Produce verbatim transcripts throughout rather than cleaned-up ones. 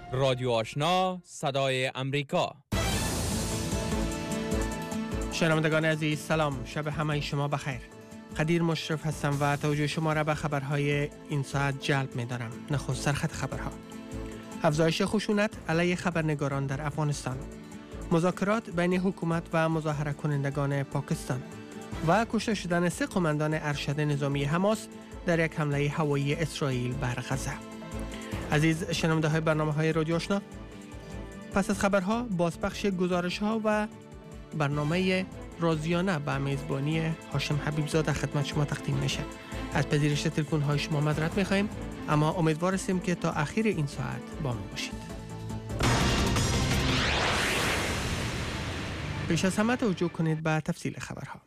رادیو آشنا صدای امریکا. شنوندگان عزیز سلام، شب همه شما بخیر. قدیر مشرف هستم و توجه شما را به خبرهای این ساعت جلب می دارم. نخست سرخط خبرها. افزایش خشونت علیه خبرنگاران در افغانستان، مذاکرات بین حکومت و مظاهره کنندگان پاکستان و کشته شدن سه قماندان ارشد نظامی حماس در یک حمله هوایی اسرائیل بر غزه. عزیز شنونده های برنامه های رادیو آشنا، پس از خبرها بازپخش گزارش ها و برنامه رازیانه به میزبانی هاشم حبیب زاده خدمت شما تقدیم میشه. از پذیرش تلفن های شما معذرت میخوایم، اما امیدوار هستیم که تا اخیر این ساعت با ما باشید. پیش از همه توجه کنید به تفصیل خبرها.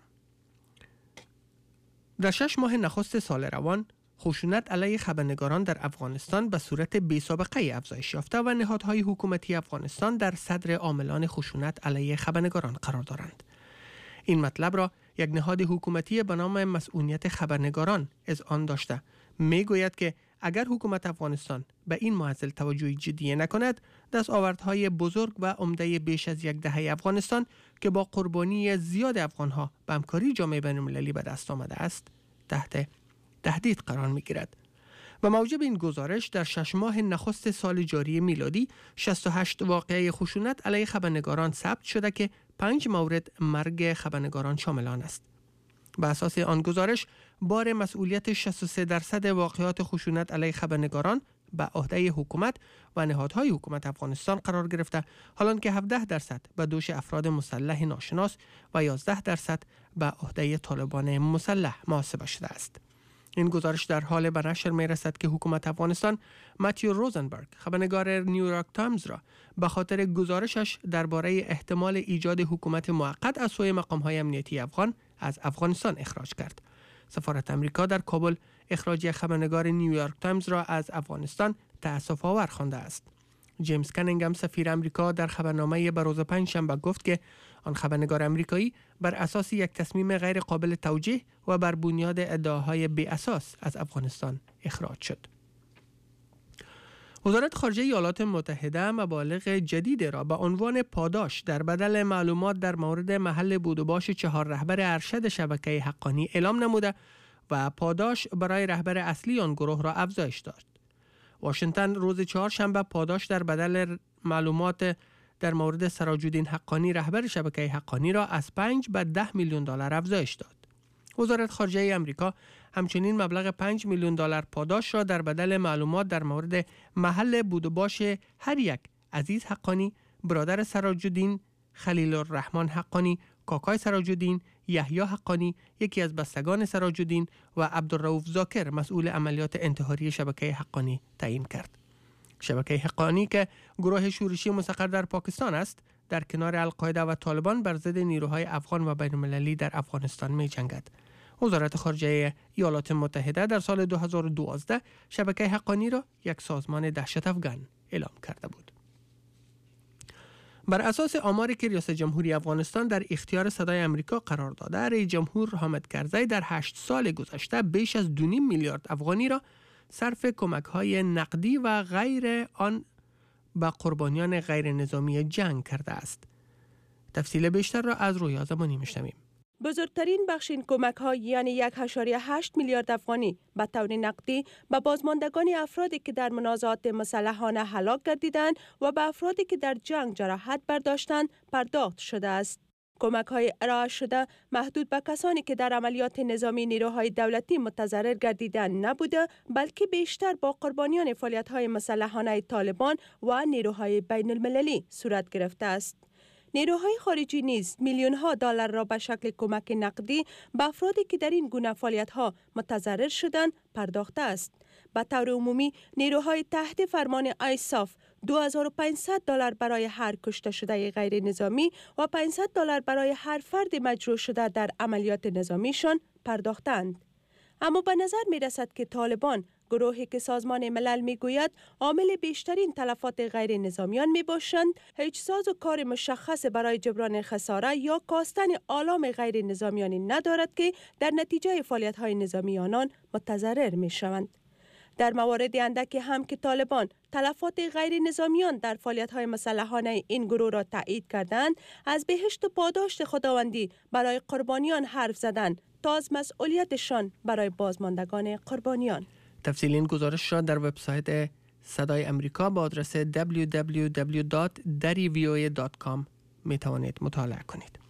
در شش ماه نخست سال روان، خشونت علیه خبرنگاران در افغانستان به صورت بی‌سابقه افزایش یافته و نهادهای حکومتی افغانستان در صدر عاملان خشونت علیه خبرنگاران قرار دارند. این مطلب را یک نهاد حکومتی به نام مسئولیت خبرنگاران اذعان داشته میگوید که اگر حکومت افغانستان به این معضل توجه جدی نکند، دستاوردهای بزرگ و عمده بیش از یک دهه افغانستان که با قربانی زیاد افغانها به همکاری جامعه بین‌المللی به دست آمده است تحت تهدید قرار می گیرد. و موجب این گزارش در شش ماه نخست سال جاری میلادی شصت و هشت واقعه خشونت علیه خبرنگاران ثبت شده که پنج مورد مرگ خبرنگاران شامل آن است. به اساس آن گزارش، بار مسئولیت شصت و سه درصد واقعات خشونت علیه خبرنگاران به عهده حکومت و نهادهای حکومت افغانستان قرار گرفته، حالان که هفده درصد به دوش افراد مسلح ناشناس و یازده درصد به عهده طالبان مسلح محاسبه شده است. این گزارش در حال به نشر می رسد که حکومت افغانستان ماتیو روزنبرگ، خبرنگار نیویورک تایمز، را به خاطر گزارشش درباره احتمال ایجاد حکومت موقت از سوی مقام‌های امنیتی افغان از افغانستان اخراج کرد. سفارت امریکا در کابل اخراج خبرنگار نیویورک تایمز را از افغانستان تأسف آور خوانده است. جیمز کنینگهم، سفیر امریکا، در خبرنامه به روز پنجشنبه گفت که آن خبرنگار امریکایی بر اساس یک تصمیم غیر قابل توجیه و بر بنیاد ادعاهای بی اساس از افغانستان اخراج شد. وزارت خارجه ایالات متحده مبالغ جدید را به عنوان پاداش در بدل معلومات در مورد محل بود و باش چهار رهبر ارشد شبکه حقانی اعلام نموده و پاداش برای رهبر اصلی آن گروه را افزایش داد. واشنگتن روز چهارشنبه پاداش در بدل معلومات در مورد سراج‌الدین حقانی، رهبر شبکه حقانی، را از پنج به ده میلیون دلار افزایش داد. وزارت خارجه آمریکا همچنین مبلغ پنج میلیون دلار پاداش را در بدل معلومات در مورد محل بود و باش هر یک عزیز حقانی، برادر سراج‌الدین، خلیل الرحمن حقانی، کاکای سراج‌الدین، یحیی حقانی، یکی از بستگان سراج‌الدین، و عبدالرؤوف زاکر، مسئول عملیات انتحاری شبکه حقانی، تعیین کرد. شبکه حقانی که گروه شورشی مستقر در پاکستان است، در کنار القاعده و طالبان بر ضد نیروهای افغان و بین‌المللی در افغانستان می جنگد. وزارت خارجه ایالات متحده در سال دو هزار و دوازده شبکه حقانی را یک سازمان دهشت افغان اعلام کرده بود. بر اساس آماری که ریاست جمهوری افغانستان در اختیار صدای امریکا قرار داده، رئیس جمهور حامد کرزی در هشت سال گذشته بیش از دو و نیم میلیارد افغانی را صرف کمک‌های نقدی و غیر آن به قربانیان غیر نظامی جنگ کرده است. تفصیل بیشتر را از رویا زمانی میشنویم. بزرگترین بخش این کمک‌ها یعنی یک و هشت میلیارد افغانی به طور نقدی به بازماندگان افرادی که در منازعات مسلحانه هلاک گردیدند و به افرادی که در جنگ جراحت برداشتند پرداخت شده است. کمک‌های ارائه شده محدود به کسانی که در عملیات نظامی نیروهای دولتی متضرر گردیدند نبوده، بلکه بیشتر با قربانیان فعالیت‌های مسلحانه طالبان و نیروهای بین‌المللی صورت گرفته است. نیروهای خارجی نیز میلیون ها دلار را به شکل کمک نقدی به افرادی که در این گونه فعالیت‌ها متضرر شدند پرداخته است. به طور عمومی نیروهای تحت فرمان آیساف دو هزار و پانصد دلار برای هر کشته شده غیر نظامی و پانصد دلار برای هر فرد مجروح شده در عملیات نظامیشان پرداختند. اما به نظر می رسد که طالبان، گروهی که سازمان ملل می گوید عامل بیشترین تلفات غیر نظامیان می باشند، هیچ ساز و کار مشخص برای جبران خساره یا کاستن آلام غیر نظامیانی ندارد که در نتیجه فعالیت های نظامی آنان متضرر می شوند. در موارد اندکی هم که طالبان تلفات غیر نظامیان در فعالیت‌های مسلحانه این گروه را تایید کردند، از بهشت و پاداشت خداوندی برای قربانیان حرف زدند تا از مسئولیتشان برای بازماندگان قربانیان. تفصیل این گزارش را در وبسایت صدای امریکا با آدرس دبلیو دبلیو دبلیو دات دری وی او ای دات کام می توانید مطالعه کنید.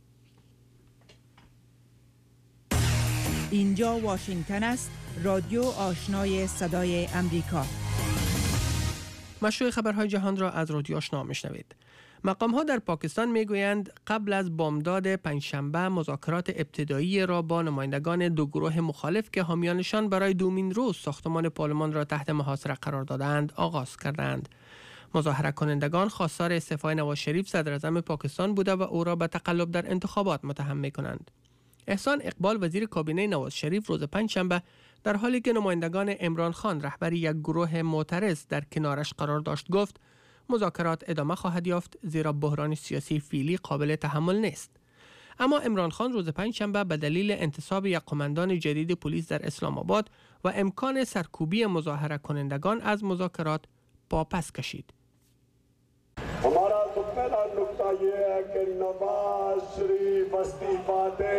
اینجا واشنگتن است، رادیو آشنای صدای امریکا. مشروع خبرهای جهان را از رادیو آشنا میشنوید. مقام ها در پاکستان میگویند قبل از بامداد پنجشنبه مذاکرات ابتدایی را با نمایندگان دو گروه مخالف که حامیانشان برای دومین روز ساختمان پارلمان را تحت محاصره قرار دادند آغاز کردند. مظاهره کنندگان خواستار استعفای نواز شریف صدر اعظم پاکستان بوده و او را به تقلب در انتخابات متهم می‌کنند. احسان اقبال وزیر کابینه نواز شریف روز پنجشنبه در حالی که نمایندگان عمران خان رهبر یک گروه معترض در کنارش قرار داشت گفت مذاکرات ادامه خواهد یافت زیرا بحران سیاسی فعلی قابل تحمل نیست. اما عمران خان روز پنجشنبه به دلیل انتصاب یک قماندان جدید پلیس در اسلام آباد و امکان سرکوبی مظاهره کنندگان از مذاکرات پاپس کشید. हमारा तो पहला नुक्ता ये है कि नवाज शरीफ इस्तीफा दे.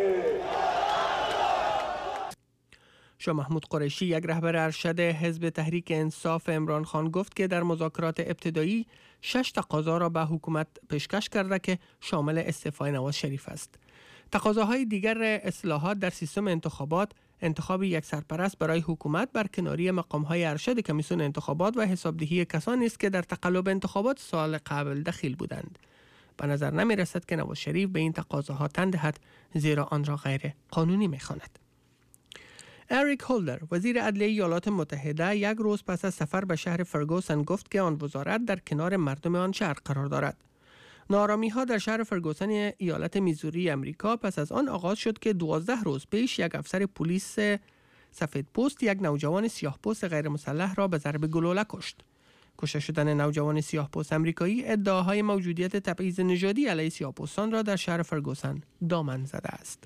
شاه محمود قریشی یک رهبر ارشد حزب تحریک انصاف عمران خان گفت که در مذاکرات ابتدایی شش تقاضا را به حکومت پیشکش کرده که شامل استعفای نواز شریف است. تقاضاهای دیگر اصلاحات در سیستم انتخابات، انتخاب یک سرپرست برای حکومت، برکناری مقام‌های ارشد کمیسیون انتخابات و حسابدهی کسانی است که در تقلب انتخابات سال قبل دخیل بودند. به نظر نمی رسد که نواز شریف به این تقاضاها تن دهد زیرا آن را غیر قانونی می خواند. اریک هولدر وزیر عدلیه ایالات متحده یک روز پس از سفر به شهر فرگوسن گفت که آن وزارت در کنار مردم آن شهر قرار دارد. نارامی ها در شهر فرگوسن ایالت میزوری امریکا پس از آن آغاز شد که دوازده روز پیش یک افسر پلیس سفید پوست یک نوجوان سیاه پوست غیر مسلح را به ضرب گلوله کشت. کشته شدن نوجوان سیاه پوست امریکایی ادعاهای موجودیت تبعیض نژادی علیه سیاه پوستان را در شهر فرگوسن دامن زده است.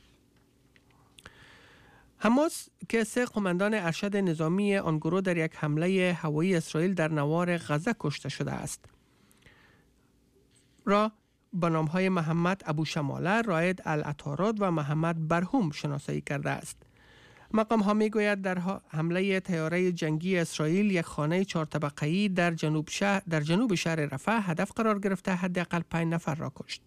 حماس که سه قماندان ارشد نظامی آن گروه در یک حمله هوایی اسرائیل در نوار غزه کشته شده است را با نام‌های محمد ابو شماله، رائد العطارد و محمد برهوم شناسایی کرده است. مقام ها میگوید در حمله طیاره جنگی اسرائیل یک خانه چهار طبقه‌ای در جنوب شهر در جنوب شهر رفح هدف قرار گرفته حداقل پنج نفر را کشت.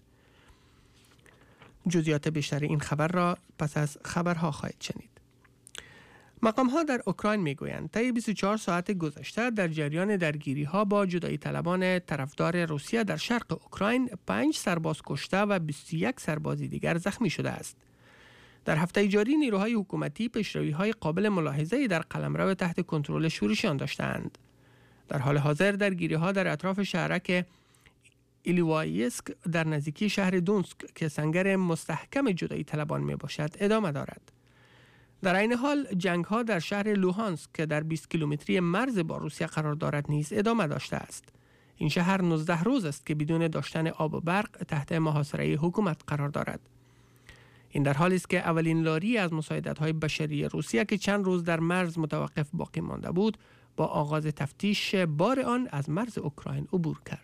جزئیات بیشتر این خبر را پس از خبرها خواهید شنید. مقام ها در اوکراین میگویند طی بیست و چهار ساعت گذشته در جریان درگیری ها با جدایی طلبان طرفدار روسیه در شرق اوکراین پنج سرباز کشته و بیست و یک سرباز دیگر زخمی شده است. در هفته جاری نیروهای حکومتی پیشروی‌های قابل ملاحظه‌ای در قلمرو تحت کنترل شورشیان داشتند. در حال حاضر درگیری‌ها در اطراف شهرک ایلیوایسک در نزدیکی شهر دونسک که سنگر مستحکم جدایی طلبان میباشد ادامه دارد. در این حال جنگ‌ها در شهر لوهانسک که در بیست کیلومتری مرز با روسیه قرار دارد نیز ادامه داشته است. این شهر نوزده روز است که بدون داشتن آب و برق تحت محاصره حکومت قرار دارد. این در حالی است که اولین لاری از مساعدت‌های بشری روسیه که چند روز در مرز متوقف باقی مانده بود با آغاز تفتیش بار آن از مرز اوکراین عبور کرد.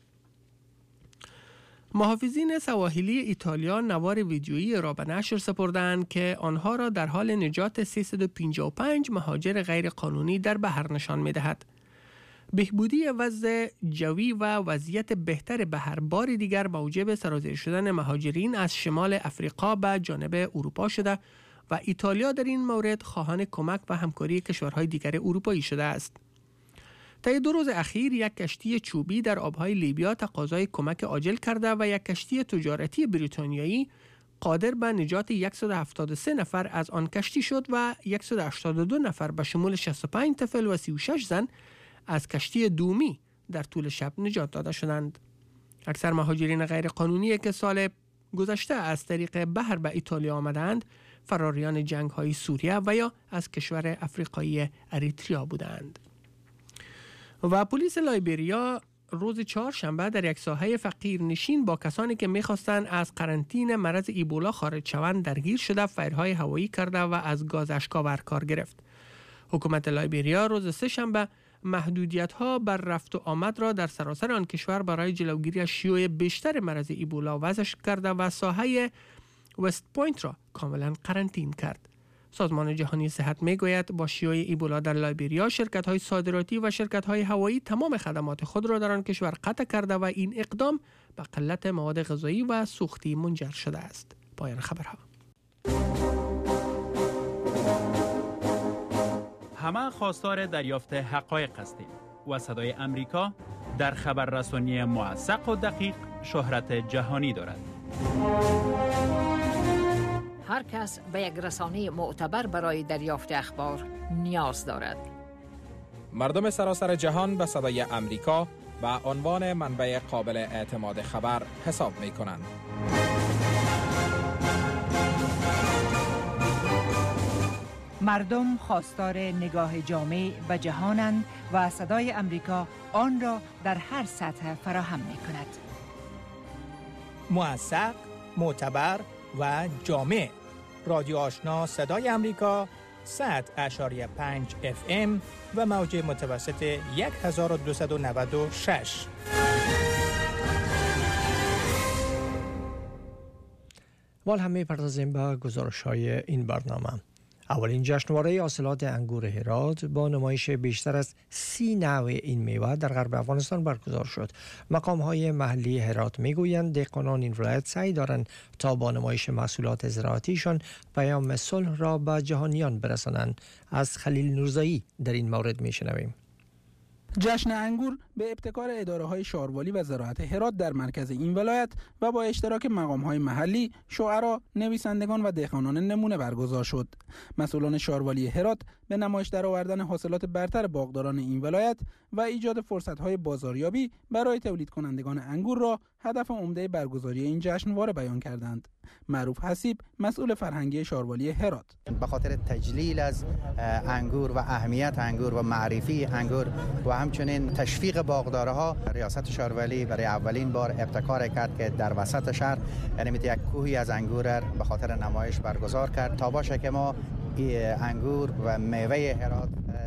محافظین سواحلی ایتالیا نوار ویدیویی را به نشر سپردند که آنها را در حال نجات سیصد و پنجاه و پنج مهاجر غیرقانونی در بحر نشان می‌دهد. بهبودی وضع جوی و وضعیت بهتر بحر بار دیگر موجب سرازیر شدن مهاجرین از شمال افریقا به جانب اروپا شده و ایتالیا در این مورد خواهان کمک و همکاری کشورهای دیگر اروپایی شده است. طی دو روز اخیر یک کشتی چوبی در آبهای لیبیا تقاضای کمک عاجل کرده و یک کشتی تجارتی بریتانیایی قادر به نجات صد و هفتاد و سه نفر از آن کشتی شد و صد و هشتاد و دو نفر به شمول شصت و پنج طفل و سی و شش زن از کشتی دومی در طول شب نجات داده شدند. اکثر مهاجرین غیرقانونی که سال گذشته از طریق بحر به ایتالیا آمدند فراریان جنگ‌های سوریه و یا از کشور افریقایی اریتریا بودند. و پلیس لایبریا روز چهارشنبه در یک ساحه فقیر نشین با کسانی که می‌خواستند از قرنطینه مرض ایبولا خارج شوند درگیر شده، فایرهای هوایی کرده و از گاز اشکاور کار گرفت. حکومت لایبریا روز سه‌شنبه محدودیت‌ها بر رفت و آمد را در سراسر آن کشور برای جلوگیری از شیوع بیشتر مرض ایبولا وضع کرده و ساحه وست پوینت را کاملا قرنطین کرد. سازمان جهانی صحت میگوید با شیوع ایبولا در لایبریا شرکت‌های صادراتی و شرکت‌های هوایی تمام خدمات خود را در آن کشور قطع کرده و این اقدام به قلت مواد غذایی و سوختی منجر شده است. پایان خبرها. همه خواستار دریافت حقایق هستیم و صدای امریکا در خبررسانی موثق و دقیق شهرت جهانی دارد. هر کس به یک رسانه معتبر برای دریافت اخبار نیاز دارد. مردم سراسر جهان به صدای امریکا و عنوان منبع قابل اعتماد خبر حساب می کنند. مردم خواستار نگاه جامع به جهانند و صدای امریکا آن را در هر سطح فراهم می کند. موثق، معتبر و جامع. رادیو آشنا صدای امریکا صد اشاری پنج اف ام و موج متوسط هزار و دویست و نود و شش. وال هم می‌پردازیم به گزارش‌های این برنامه. اولین جشنواره حاصلات انگور هرات با نمایش بیشتر از سی نوع این میوه در غرب افغانستان برگزار شد. مقام‌های محلی هرات میگویند دهقانان این ولایت سعی دارند تا با نمایش محصولات زراعتیشان پیام صلح را به جهانیان برسانند. از خلیل نورزایی در این مورد میشنویم. جشن انگور به ابتکار اداره‌های شاروالی و زراعت هرات در مرکز این ولایت و با اشتراک مقام‌های محلی، شعرا، نویسندگان و دهقانان نمونه برگزار شد. مسئولان شاروالی هرات به نمایش درآوردن حاصلات برتر باغداران این ولایت و ایجاد فرصت‌های بازاریابی برای تولید کنندگان انگور را هدف عمده برگزاری این جشنواره بیان کردند. معروف حسیب، مسئول فرهنگی شاروالی هرات: به خاطر تجلیل از انگور و اهمیت انگور و معرفی انگور و همچنین تشویق باغدارها، ریاست شاروالی برای اولین بار ابتکار کرد که در وسط شهر یعنی یک کوهی از انگور به خاطر نمایش برگزار کرد تا باشه که ما انگور و میوه هرات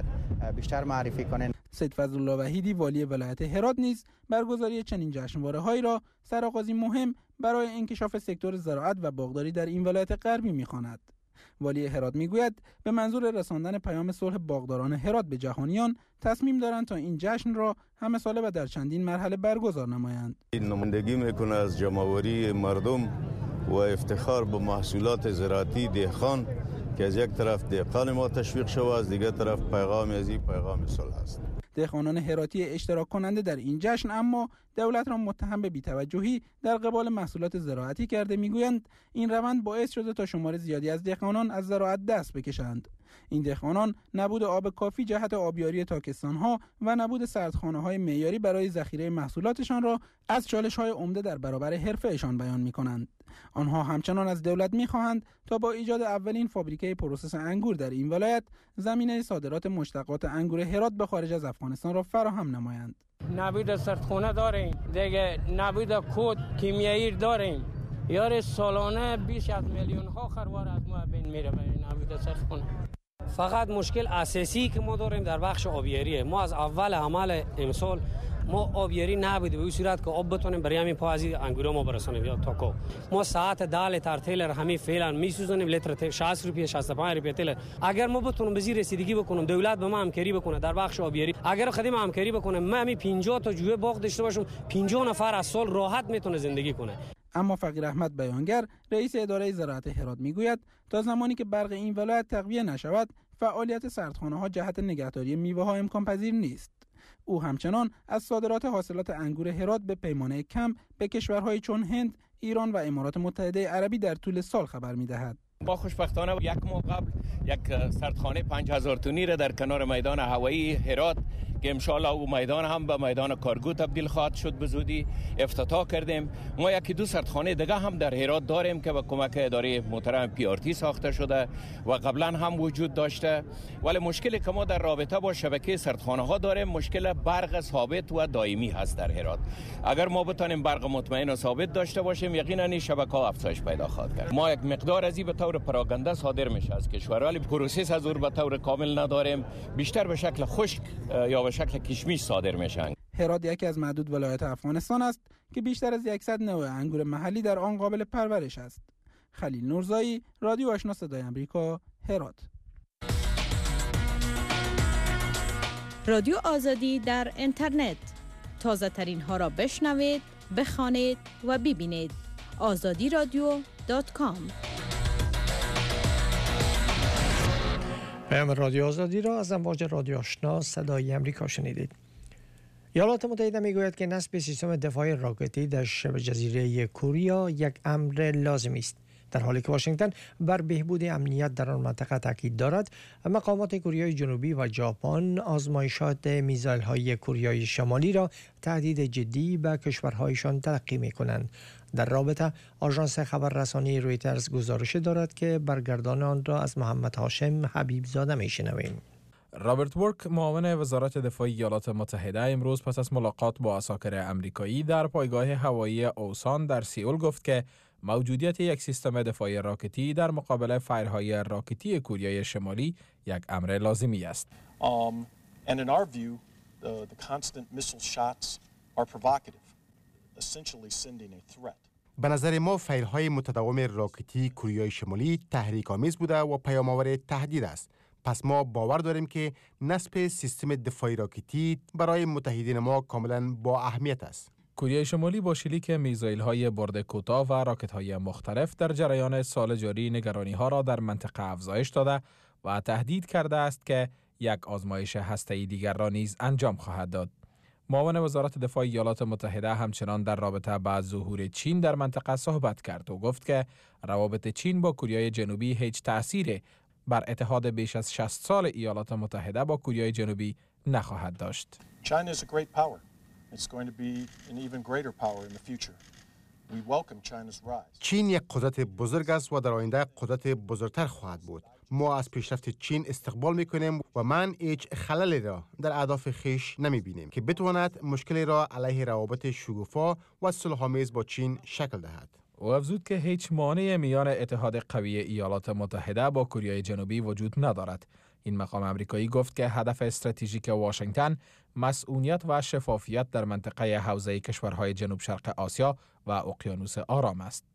بیشتر معرفی کنیم. سید فضلالله وحیدی والی ولایت هرات نیز برگزاری چنین جشنواره‌هایی را سرآغازی مهم برای انکشاف سکتور زراعت و باغداری در این ولایت غربی می‌خواند. والی هرات میگوید به منظور رساندن پیام صلح باغداران هرات به جهانیان تصمیم دارند تا این جشن را همه ساله و در چندین مرحله برگزار نمایند. این نمایندگی میکنه از جمع‌آوری مردم و افتخار به محصولات زراعتی دهقان که از یک طرف دهقان ما تشویق شود، از دیگر طرف پیغام از این پیغام صلح است. دهقانان هراتی اشتراک کننده در این جشن اما دولت را متهم به بی‌توجهی در قبال محصولات زراعتی کرده میگویند این روند باعث شده تا شمار زیادی از دهقانان از زراعت دست بکشند. این دهقانان نبود آب کافی جهت آبیاری تاکستان‌ها و نبود سردخانه‌های معیاری برای ذخیره محصولاتشان را از چالش‌های عمده در برابر حرفه‌شان بیان می‌کنند. آنها همچنان از دولت می‌خواهند تا با ایجاد اولین فابریکه پروسس انگور در این ولایت زمینه صادرات مشتقات انگور هرات به خارج از افغانستان را فراهم نمایند. نبود سردخانه داریم، دیگه نبود کود کیمیایی داریم. یار سالانه بیش از میلیون ها خروار از ما بین میره به نبود سردخانه. فقط مشکل اساسی که ما داریم در بخش آبیاریه. ما از اول عمل امسال ما آبیاری نبوده به این صورت که آب بتونیم برای همین پازی انگور ما برسونیم یا تاکو. ما ساعت ده لیتر تیل همین فعلا میسوزونیم، لیتر شصت روپیه شصت و پنج روپیه تیل. اگر ما بتونیم به زیر رسیدگی بکنیم، دولت به ما همکاری بکنه در بخش آبیاری، اگر خودم همکاری بکنه، ما همین پنجاه تا جوی باغ داشته باشم، پنجاه نفر از سال راحت میتونه زندگی کنه. اما فقیر احمد بیانگر، رئیس اداره زراعت هرات میگوید تا زمانی که برق این ولایت تقویه نشود، فعالیت سردخانه‌ها جهت نگهداری میوه‌ها امکان پذیر نیست. او همچنان از صادرات حاصلات انگور هرات به پیمانه کم به کشورهای چون هند، ایران و امارات متحده عربی در طول سال خبر می‌دهد. با خوشبختانه یک ماه قبل یک سردخانه پنج هزار تونی را در کنار میدان هوایی هرات که انشالله او میدان هم به میدان کارگو تبدیل خواهد شد به زودی افتتاح کردیم. ما یکی دو سردخانه دیگه هم در هرات داریم که با کمک اداره محترم پی آر تی ساخته شده و قبلا هم وجود داشته، ولی مشکلی که ما در رابطه با شبکه سردخانه ها داریم مشکل برق ثابت و دائمی هست در هرات. اگر ما بتونیم برق مطمئن و ثابت داشته باشیم یقینا این شبکه ها افزایش پیدا خواهد کرد. ما یک مقدار از این به طور پراگنده صادر میشه از کشور، ولی پروسس از اون به طور کامل نداریم، بیشتر به شکل خشک یا به شکل کشمش صادر میشن. هرات یکی از معدود ولایات افغانستان است که بیشتر از صد نوع انگور محلی در آن قابل پرورش است. خلیل نورزایی، رادیو آشنا صدای آمریکا، هرات. رادیو آزادی در اینترنت، تازه ترین ها را بشنوید، بخوانید و ببینید. آزادی رادیو دات کام. پیام رادیو آزادی را از امواج رادیو آشنا صدای آمریکا شنیدید. ایالات متحده میگوید که نصب سیستم دفاع راکتی در شبه جزیره کوریا یک امر لازمی است، در حالی که واشنگتن بر بهبود امنیت در آن منطقه تاکید دارد. مقامات کوریای جنوبی و ژاپن آزمایشات میزایل‌های کوریای شمالی را تهدید جدی به کشورهایشان تلقی می‌کنند. در رابطه آژانس خبررسانی رویترز گزارش دارد که برگردان آن را از محمد هاشم حبیب زاده می‌شنویم. رابرت ورک، معاون وزارت دفاع ایالات متحده، امروز پس از ملاقات با عساکر امریکایی در پایگاه هوایی اوسان در سئول گفت که موجودیت یک سیستم دفاعی راکتی در مقابل فایرهای راکتی کوریای شمالی یک امر لازمی است. Um, and in our view, the, the constant missile shots are provocative, essentially sending a threat. به نظر ما فایرهای متداوم راکتی کوریای شمالی تحریک‌آمیز بوده و پیام‌آور تهدید است. پس ما باور داریم که نصب سیستم دفاعی راکتی برای متحدین ما کاملا با اهمیت است. کره شمالی با شلیک میزایل‌های برد کوتاه و راکت‌های مختلف در جریان سال جاری نگرانی‌ها را در منطقه افزایش داده و تهدید کرده است که یک آزمایش هسته‌ای دیگر را نیز انجام خواهد داد. معاون وزارت دفاع ایالات متحده همچنان در رابطه با ظهور چین در منطقه صحبت کرد و گفت که روابط چین با کره جنوبی هیچ تأثیری بر اتحاد بیش از شصت سال ایالات متحده با کره جنوبی نخواهد داشت. China is a great power. It's going to be an even greater power in the future. We welcome China's rise. چین یک قدرت بزرگ است و در آینده قدرت بزرگتر خواهد بود. ما از پیشرفت چین استقبال میکنیم و من هیچ خللی را در اهداف خویش نمیبینیم که بتواند مشکلی را علیه روابط شگوفا و صلح‌آمیز با چین شکل دهد. او افزود که هیچ مانع میان اتحاد قوی ایالات متحده با کره جنوبی وجود ندارد. این مقام امریکایی گفت که هدف استراتژیک واشنگتن مسئولیت و شفافیت در منطقه حوزه کشورهای جنوب شرق آسیا و اقیانوس آرام است.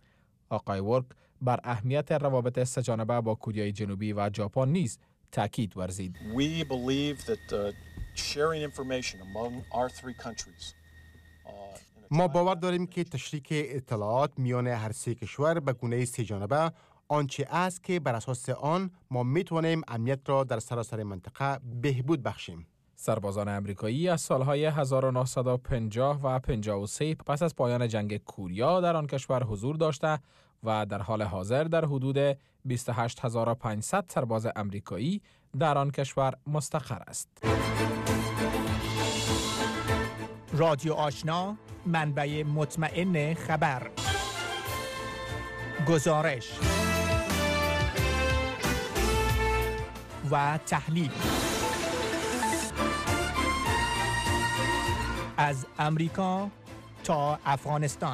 آقای ورک بر اهمیت روابط سه‌جانبه با کره جنوبی و ژاپن نیز تاکید ورزید. We believe that uh, sharing information among our three countries ما باور داریم که تشریک اطلاعات میان هر سه کشور به گونه سه‌جانبه آنچه است که بر اساس آن ما میتوانیم امنیت را در سراسر منطقه بهبود بخشیم. سربازان امریکایی از سالهای هزار و نهصد و پنجاه و پنجاه و سه پس از پایان جنگ کوریا در آن کشور حضور داشته و در حال حاضر در حدود بیست و هشت هزار و پانصد سرباز امریکایی در آن کشور مستقر است. رادیو آشنا، منبع مطمئن خبر، گزارش و تحلیل از امریکا تا افغانستان.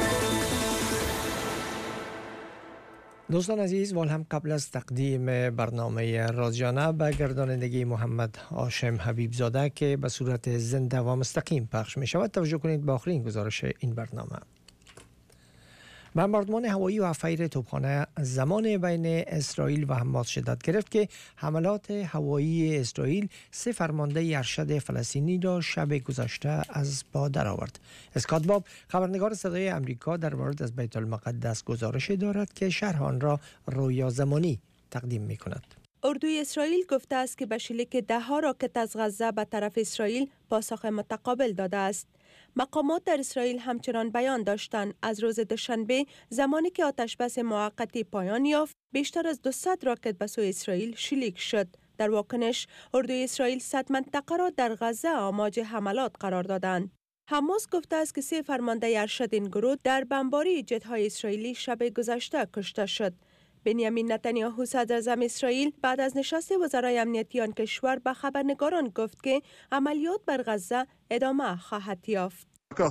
دوستان عزیز، وال هم قبل از تقدیم برنامه رازیانه به گردانندگی محمد هاشم حبیب زاده که به صورت زنده و مستقیم پخش می شود توجه کنید به آخرین گزارش این برنامه. بمباردمان هوایی و فیر توپخانه زمان بین اسرائیل و حماس شدت گرفت که حملات هوایی اسرائیل سه فرمانده ارشد فلسطینی را شب گذشته از پا درآورد. اسکات باب، خبرنگار صدای آمریکا، در مورد از بیت المقدس گزارش دارد که شرح آن را رویا زمانی تقدیم می کند. اردوی اسرائیل گفته است که به شلیک ده ها راکت از غزه به طرف اسرائیل پاسخ متقابل داده است. مقامات در اسرائیل همچنان بیان داشتند از روز دوشنبه زمانی که آتشبس موقتی پایان یافت بیشتر از دویست راکت به سوی اسرائیل شلیک شد در واکنش اردوی اسرائیل صد منطقه را در غزه آماج حملات قرار دادند. حماس گفته است که سه فرمانده ارشد این گروه در بمباری جت‌های اسرائیلی شب گذشته کشته شد. بنیامین نتانیاهو صدراعظم اسرائیل بعد از نشست وزرای امنیتی آن کشور به خبرنگاران گفت که عملیات بر غزه ادامه خواهد یافت.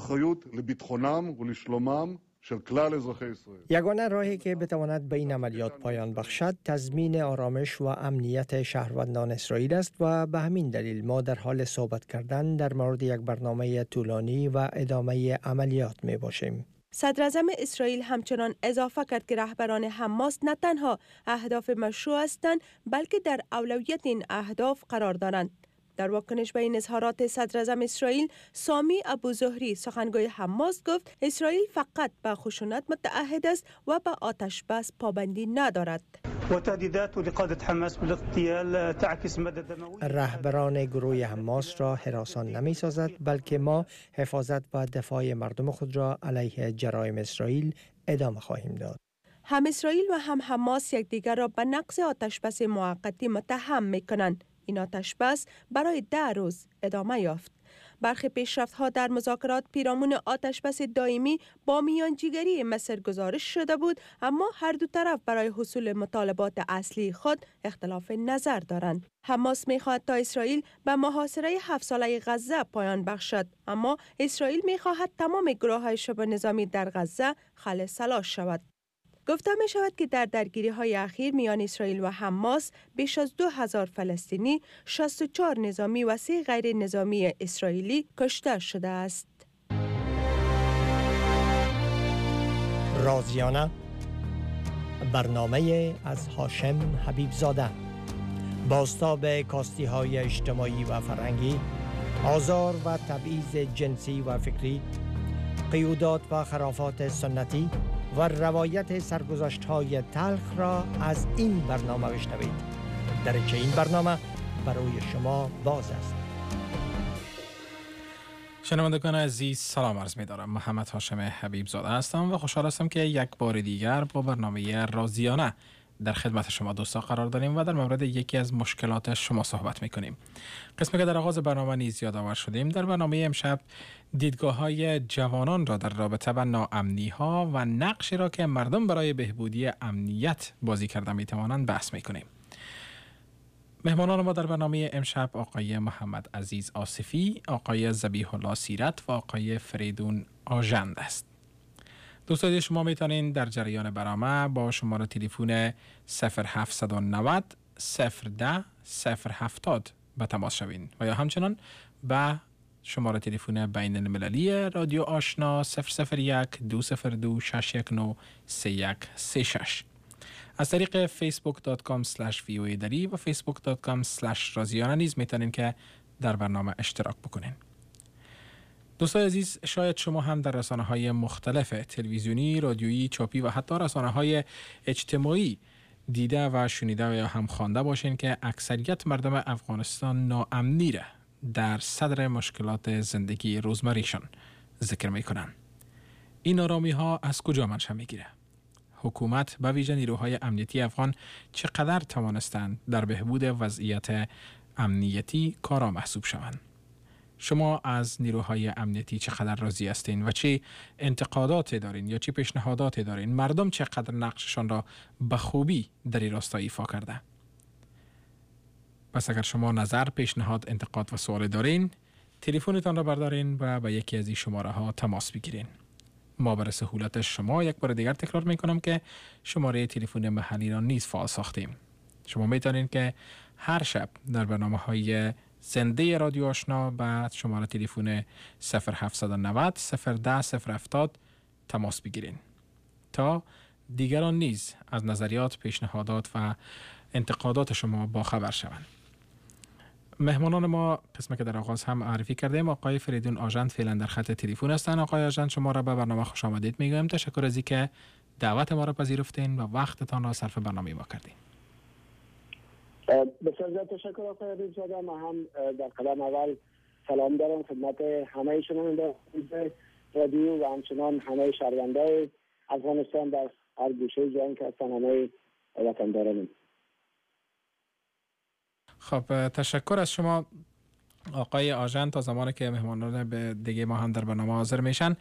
یگانه راهی که بتواند به این عملیات پایان بخشد تضمین آرامش و امنیت شهروندان اسرائیل است و به همین دلیل ما در حال صحبت کردن در مورد یک برنامه طولانی و ادامه عملیات می باشیم. صدراعظم اسرائیل همچنان اضافه کرد که رهبران حماس نه تنها اهداف مشروع هستند بلکه در اولویت این اهداف قرار دارند. در واکنش به این اظهارات صدراعظم اسرائیل، سامی ابوزهری سخنگوی حماس گفت اسرائیل فقط به خشونت متعهد است و به آتش بس پابندی ندارد. وتهديدات لقادة حماس بالاغتيال تعكس مدى دموي. رهبران گروه حماس را هراسان نمی سازد بلکه ما حفاظت و دفاع مردم خود را علیه جرایم اسرائیل ادامه خواهیم داد. هم اسرائیل و هم حماس یکدیگر را به نقض آتشبس موقتی متهم می کنند. این آتشبس برای ده روز ادامه یافت. برخی پیشرفت‌ها در مذاکرات پیرامون آتشبس دائمی با میانجیگری مصر گزارش شده بود، اما هر دو طرف برای حصول مطالبات اصلی خود اختلاف نظر دارند. حماس می‌خواهد تا اسرائیل به محاصره هفت ساله غزه پایان بخشد، اما اسرائیل می‌خواهد تمام گروه‌های شبه نظامی در غزه خل سلاح شود. گفته می شود که در درگیری های اخیر میان اسرائیل و حماس بیش از دو هزار فلسطینی، شصت و چهار نظامی و سه غیر نظامی اسرائیلی کشته شده است. رازیانه، برنامه از هاشم حبیبزاده. بازتاب کاستی های اجتماعی و فرهنگی، آزار و تبعیض جنسی و فکری، قیودات و خرافات سنتی و روایت سرگذشت‌های تلخ را از این برنامه بشنوید. درچه این برنامه برای شما باز است. شنوندگان عزیز سلام عرض می دارم. محمد هاشم حبیب زاده هستم و خوشحال هستم که یک بار دیگر با برنامه رازیانه در خدمت شما دوستان قرار داریم و در مورد یکی از مشکلات شما صحبت می کنیم. قسمی که در آغاز برنامه نیز یادآور شدیم، در برنامه امشب دیدگاه های جوانان را در رابطه با ناامنی ها و نقشی را که مردم برای بهبودی امنیت بازی کرده می توانند بحث می کنیم. مهمانان ما در برنامه امشب آقای محمد عزیز آصفی، آقای ذبیح الله سیرت و آقای فریدون آژند است. دوستان شما میتونین در جریان برنامه با شماره تلفن صفر هفت نه صفر صفر ده صفر هفتاد به تماس شوین و یا همچنان به شماره تلفن بین المللی رادیو آشنا صفر صفر یک دو صفر دو شش یک نه سه یک سه شش. از طریق فیسبوک دات کام اسلش وی او ای دری و فیسبوک دات کام اسلش رازیانه نیز میتونین که در برنامه اشتراک بکنین. دوستان عزیز، شاید شما هم در رسانه‌های مختلف تلویزیونی، رادیویی، چاپی و حتی رسانه‌های اجتماعی دیده و شنیده و یا هم خوانده باشین که اکثریت مردم افغانستان ناامنی را در صدر مشکلات زندگی روزمریشان ذکر میکنن. این نارامی‌ها از کجا منشأ میگیره؟ حکومت به ویژه نیروهای امنیتی افغان چقدر توانستند در بهبود وضعیت امنیتی کارا محسوب شوند؟ شما از نیروهای امنیتی چقدر راضی هستین و چه انتقادات دارین یا چه پیشنهادات دارین؟ مردم چقدر نقششان را به خوبی در این راستا ایفا کرده؟ پس اگر شما نظر، پیشنهاد، انتقاد و سوال دارین، تلفنتان را بردارین و با یکی از این شماره ها تماس بگیرین. ما برای سهولت شما یک بار دیگر تکرار میکنم که شماره تلفن محلی را نیز فعال ساختیم. شما میتونین که هر شب در برنامه‌های زنده رادیو آشنا بعد شماره تلفن صفر هفت نه صفر صفر ده صفر هفتاد تماس بگیرین تا دیگران نیز از نظریات، پیشنهادات و انتقادات شما با خبر شوند. مهمانان ما قسمی که در آغاز هم معرفی کردیم آقای فریدون آژند فعلا در خط تلفن هستند. آقای آژند، شما را به برنامه خوش آمدید میگویم. تشکر از اینکه دعوت ما را پذیرفتین و وقتتان را صرف برنامه ما کردین. بسیار زیاد تشکر آقای حبیبزاده. من هم در قدم اول سلام دارم خدمت همه شنوندگان رادیو و همچنان همه شهروندان افغانستان در هر گوشه جهان که هستن، همه وطنداران. خب تشکر از شما آقای آژن. تا زمانی که مهمانان به دیگه ما هم در برنامه حاضر میشن،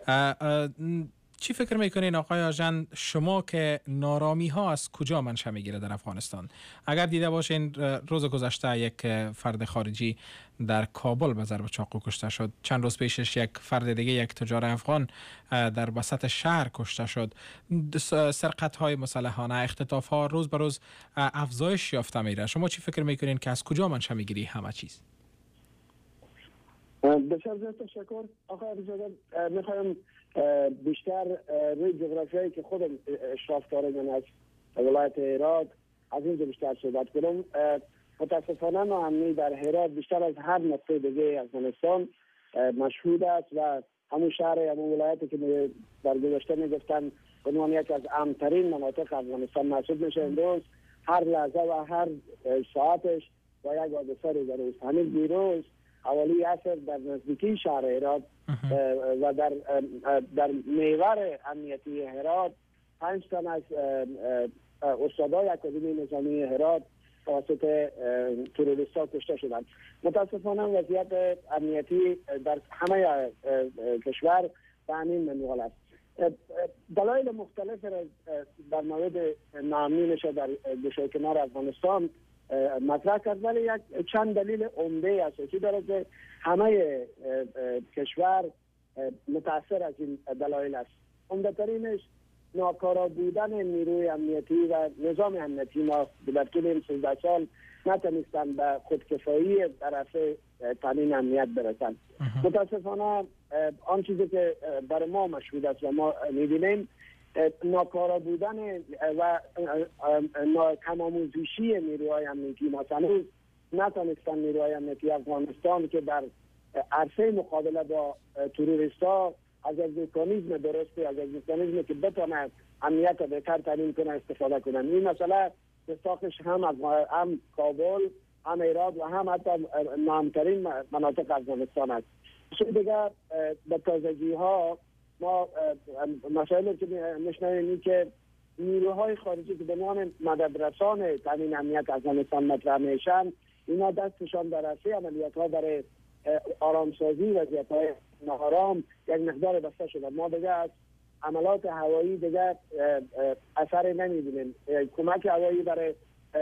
چی فکر میکنین آقای آژن، شما که نارامی ها از کجا منشأ میگیره در افغانستان؟ اگر دیده باشین روز گذشته یک فرد خارجی در کابل به ضرب چاقو کشته شد، چند روز پیشش یک فرد دیگه، یک تجار افغان در وسط شهر کشته شد. سرقت های مسلحانه، اختطاف ها روز به روز افزایش یافته میره. شما چی فکر میکنین که از کجا منشأ میگیری همه چیز؟ بسیار زیاد تشکر آقای عبدالزاده. میخوایم بیشتر روی جغرافیایی که خودم اشراف دارم از ولایت هرات از اینجا بیشتر صحبت کنم. متاسفانه ناامنی در هرات بیشتر از هر نقطه دیگه افغانستان مشهود است و همون شهر همون ولایتی که در گذشته میگفتن به عنوان یک از امن‌ترین مناطق افغانستان محسوب میشه، امروز هر لحظه و هر ساعتش با یک حادثه روبرو است. همین دیروز حوالی عصر در نزدیکی شهر هرات و در در محور امنیتی هرات پنج تن از استادای اکادمی نظامی هرات توسط تروریست‌ها کشته شدند. متاسفانه وضعیت امنیتی در همه کشور به همین منوال است. دلایل مختلف در مورد ناامنی میشه در گوشه کنار افغانستان مطرح کرد، ولی یک چند دلیل عمده اساسی داره که همه کشور متاثر از این دلایل است. عمده ترینش ناکارا بودن نیروی امنیتی و نظام امنیتی ما در طول این سیزده سال نتونستن به خودکفایی طرف تامین امنیت برسن. متاسفانه آن چیزی که برای ما مشهود است و ما می‌بینیم ناکارا بودن و کم‌آموزشی نیروهای امنیتی ما. هنوز نتونستن نیروهای امنیتی افغانستان که در عرصه مقابله با تروریست‌ها از از مکانیزم درستی، از از مکانیزمی که بتونه امنیت بهتر تامین کنه استفاده کنن. این مسئله مستاقش هم از هم کابل، هم هرات و هم حتی نامترین مناطق افغانستان است. دیگر به تازگی ها ما مسائلی که میشنویم این که نیروهای خارجی که به نام مددرسان تامین امنیت افغانستان مطرح میشن، اینا دستشان در عرصه عملیات ها برای آرامسازی وضعیت های ناآرام یک مقدار بسته شده. ما دیگه از عملات هوایی دیگه اثر نمیبینیم. کمک هوایی برای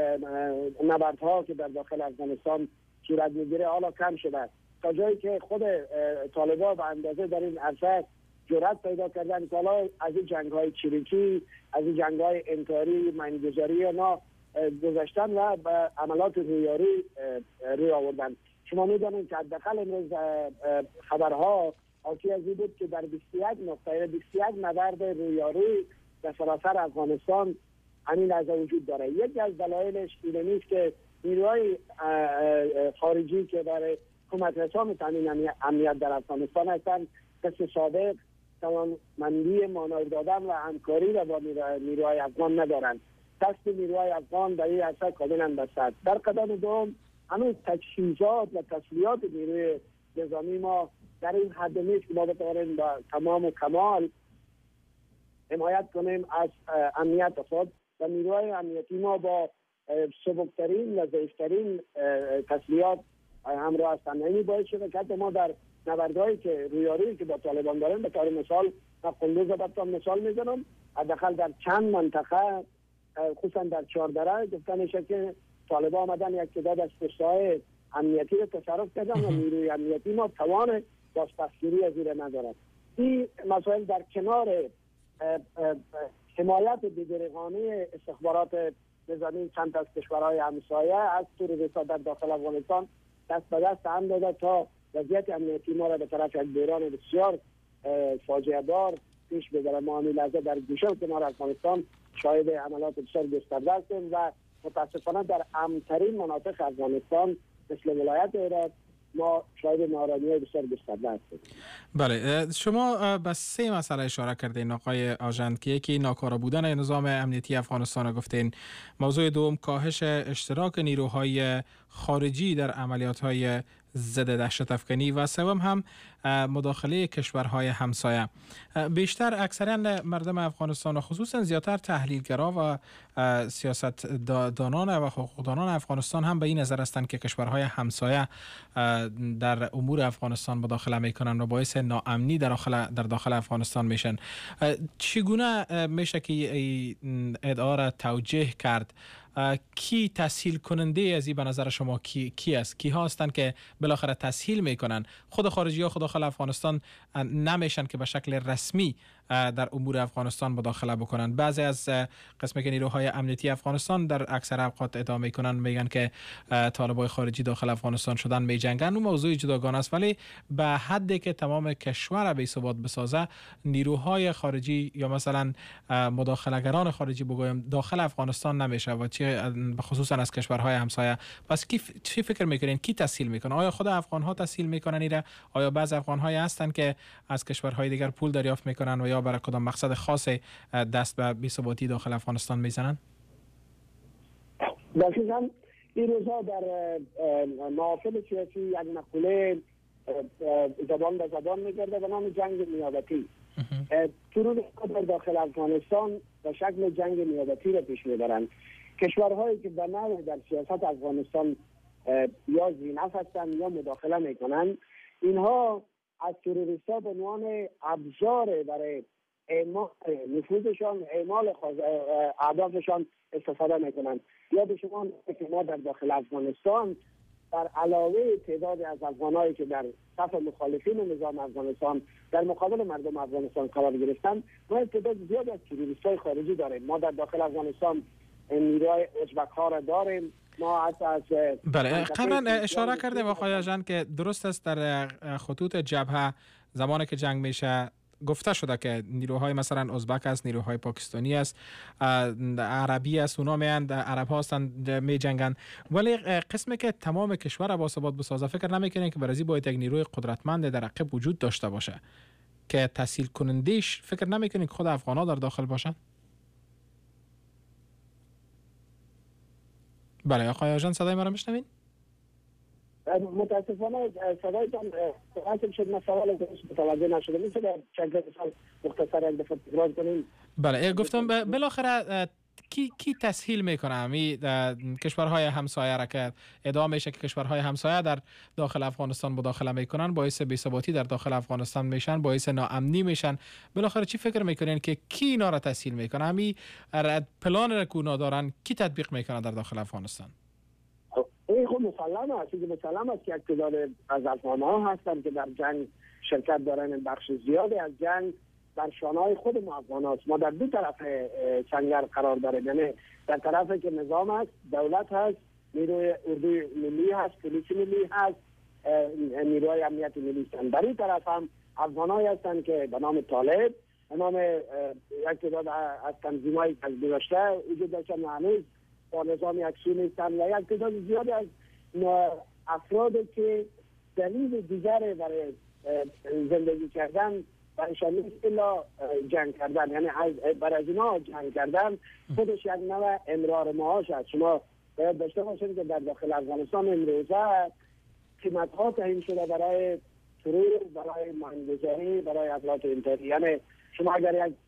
نبردها که در داخل افغانستان صورت میگیره حالا کم شده، تا جایی که خود طالبان به اندازه در این عرصه جرأت پیدا کردن که حالا از این جنگ های چریکی، از این جنگ های انکاری، مینگذاری اونا گذاشتن و به عملات رویاری روی آوردن. شما میدونید که حداقل امروز خبرها حاکی از این بود که در بیست و یک نقطه بیست و یک نبرد رویاری در سراسر افغانستان همین لحظه وجود داره. یکی از دلایلش این نیست که نیروهای خارجی که برای حکومت رسان تامین امنیت در افغانستان هستند مثل سابق توانمندی مانور دادن و همکاری را با نیروهای افغان ندارند. دست نیروهای افغان در این عرصه کاملا بسته است. در قدم دوم هنوز تجهیزات و تسلیحات نیروی نظامی ما در این حد نیست که ما بتوانیم با تمام و کمال حمایت کنیم از امنیت خود و نیروهای امنیتی ما با سبکترین و ضعیفترین تسلیحات همراه هستند. این باعث شده که ما در نبردهایی که رویاری که با طالبان داریم، به طور مثال من قندوز رو مثال میزنم، حداقل در چند منطقه خصوصا در چهاردره گفته میشه که طالبان آمدن یک تعداد از پست‌های امنیتی رو تصرف کردن و نیروی امنیتی ما توان بازپسگیری از این ندارد. این مسائل در کنار حمایت بی‌دریغانه استخبارات نظامی چند از کشورهای همسایه از تروریست‌ها در داخل افغانستان دست به دست هم داده تا وضعیت امنیتی ما را به طرف یک بحران بسیار فاجعه بار پیش ببره. ما همین لحظه در گوشه و کنار افغانستان شاهد عملات بسیار گسترده هستیم و متاسفانه در امن‌ترین مناطق افغانستان مثل ولایت هرات ما شاهد ناآرامی‌های بسیار گسترده هستیم. بله، شما به سه مسئله اشاره کردین آقای آژن که یکی ناکارا بودن نظام امنیتی افغانستان رو گفتین، موضوع دوم کاهش اشتراک نیروهای خارجی در عملیات‌های ضد دهشت افکنی و سوم هم مداخله کشورهای همسایه. بیشتر اکثرا مردم افغانستان و خصوصا زیادتر تحلیلگرا و سیاست دانان و حقوقدانان افغانستان هم به این نظر هستند که کشورهای همسایه در امور افغانستان مداخله میکنن و باعث ناامنی در داخل در داخل افغانستان میشن. چگونه میشه که ادعا را توجیه کرد؟ کی تسهیل کننده از این به نظر شما کی کی است؟ کی هستند که بالاخره تسهیل میکنن؟ خود خارجی ها خود داخل افغانستان نمیشن که به شکل رسمی در امور افغانستان مداخله بکنن. بعضی از قسمی که نیروهای امنیتی افغانستان در اکثر اوقات ادعا میکنن، میگن که طالبای خارجی داخل افغانستان شدن میجنگن. اون موضوع جداگانه است، ولی به حدی که تمام کشور بی ثبات بسازه، نیروهای خارجی یا مثلا مداخله‌گران خارجی بگویم داخل افغانستان نمیشه و چه خصوصا از کشورهای همسایه. پس کی چی فکر میکنین کی تسهیل میکنه؟ آیا خود افغان ها تسهیل میکنن ایره؟ آیا بعض افغان های هستن که از کشورهای دیگر پول دریافت میکنن و یا برای کدام مقصد خاص دست به بی‌ثباتی داخل افغانستان میزنن؟ دقیقاً این روزها در محافل سیاسی یک مقوله زبان به زبان میگرده به نام جنگ نیابتی. ترور در داخل افغانستان به شکل جنگ نیابتی را پیش میبرند. کشورهایی که به نوع در سیاست افغانستان یا زینف هستند یا مداخله میکنند، اینها از تروریست‌ها به عنوان ابزار برای اعمال نفوذشان، اعمال اهدافشان استفاده میکنند. یا به شما که ما در داخل افغانستان در علاوه تعداد از افغانایی که در صف مخالفین نظام افغانستان در مقابل مردم افغانستان قرار گرفتند، ما تعداد زیاد از تروریست‌های خارجی داریم. ما در داخل افغانستان نیروهای ازبک‌ها را داریم. ما از بله، قبلا اشاره کرده آقای آژان که درست است در خطوط جبهه زمانی که جنگ میشه گفته شده که نیروهای مثلا ازبک است، نیروهای پاکستانی است، عربی است، اونا میاند، عرب ها هستند می جنگن. ولی قسمی که تمام کشور با ثبات بسازه، فکر نمیکنین که برای باید یک نیروی قدرتمند در عقب وجود داشته باشه که تسهیل کنندش؟ فکر نمیکنین که خود افغان ها در داخل باشن؟ بله آقای آژان، صدای ما را میشنوین؟ متاسفانه صدایتان قطع شد. من سوال درست متوجه نشدم. میشه در چند مثال مختصر یک دفعه تکرار کنیم؟ بله، گفتم بالاخره کی کی تسهیل میکنه امی کشورهای همسایه را که ادعا میشه که کشورهای همسایه در داخل افغانستان مداخله میکنن، باعث بی‌ثباتی در داخل افغانستان میشن، باعث ناامنی میشن. بالاخره چی فکر میکنین که کی اینا را تسهیل میکنه؟ امی پلان را که اونا دارن کی تطبیق میکنه در داخل افغانستان؟ این خود مسلم است، چیزی مسلم است که اقتدار از افغان ها هستند که در جنگ شرکت دارن. بخش زیادی از جنگ در شانه‌های خود ما افغان هاست. ما در دو طرف سنگر قرار داریم، یعنی در طرفی که نظام است، دولت هست، نیروی اردوی ملی هست، پلیس ملی هست، نیروی امنیت ملی هستند. در این طرف هم افغانایی هستند که به نام طالب، به نام یک تعداد از تنظیم‌های از گذشته وجود داشتند، هنوز با نظام اکسیون هستند و یک تعداد زیادی از افرادی که دلیل دیگر برای زندگی کردن برایشان نیست الا جنگ کردن، یعنی برای از اینا جنگ کردن خودش یک نوع امرار معاش است. شما باید داشته باشید که در داخل افغانستان امروزه قیمت ها تعیین شده برای ترور، برای مهندزاری، برای افراط انتحاری. یعنی شما اگر یک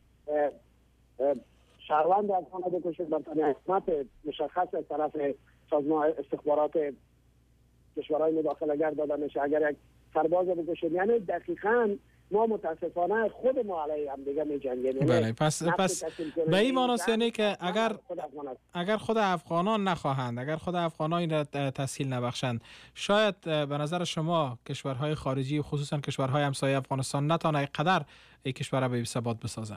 شهروند افغان بکشید بر قیمت مشخص از طرف سازمان استخبارات کشورهای مداخله گر داده میشه، اگر یک سرباز بکشید، یعنی دقیقاً ما متاسفانه خود ما علیه هم دیگه می جنگیم. بله، پس پس به این معنی یعنی که اگر اگر خود افغانان نخواهند، اگر خود افغانان این را تسهیل نبخشند، شاید به نظر شما کشورهای خارجی خصوصا کشورهای همسایه افغانستان نتونه قدر این کشور را به ثبات بسازه.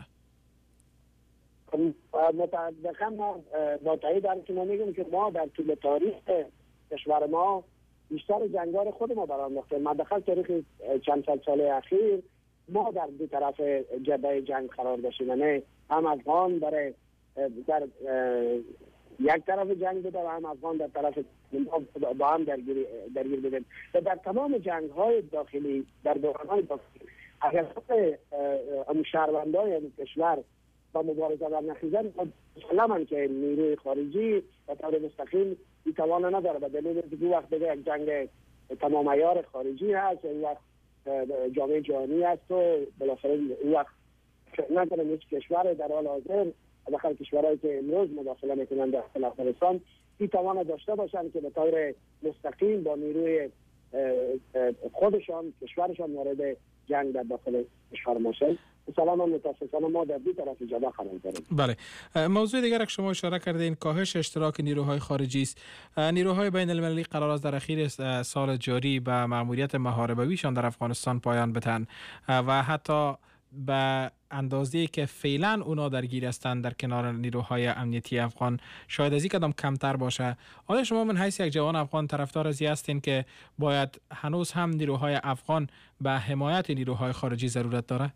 متأسفانه ما با تایید در شما میگم که ما در طول تاریخ کشور ما بیشتر جنگار خود ما برآمدیم. ما داخل تاریخ چند سال سال اخیر ما در دو طرف جبهه جنگ قرار داشتیم، یعنی هم افغان برای در یک طرف جنگ بوده و هم افغان در طرف با هم درگیر درگیر بودیم. و در تمام جنگ های داخلی در دوران های داخلی اگر هم شهروندای کشور با مبارزه برنخیزن، مسلماً که نیروی خارجی به طور مستقیم این توان نداره، به دلیل اینکه دو وقت دیگه یک جنگ تمام عیار خارجی هست، این وقت جامعه جهانی هست و بالاخره این وقت نکنم هیچ کشور در حال حاضر داخل کشورهایی که امروز مداخله میکنن داخل افغانستان این توان داشته باشن که به طور مستقیم با نیروی خودشان کشورشان وارد جنگ در داخل کشور باشن. مثلا متاسفانه ما در دو طرف جبهه قرار داریم. بله. موضوع دیگر که شما اشاره کردین کاهش اشتراک نیروهای خارجی است. نیروهای بین المللی قرار است در اخیر سال جاری به مأموریت محاربویشان در افغانستان پایان بدهند و حتی به اندازه‌ای که فعلا اونا درگیر هستند در کنار نیروهای امنیتی افغان شاید از این قدم کمتر باشه. آیا شما من حیث یک جوان افغان طرفدار از این هستین که باید هنوز هم نیروهای افغان به حمایت نیروهای خارجی ضرورت داره؟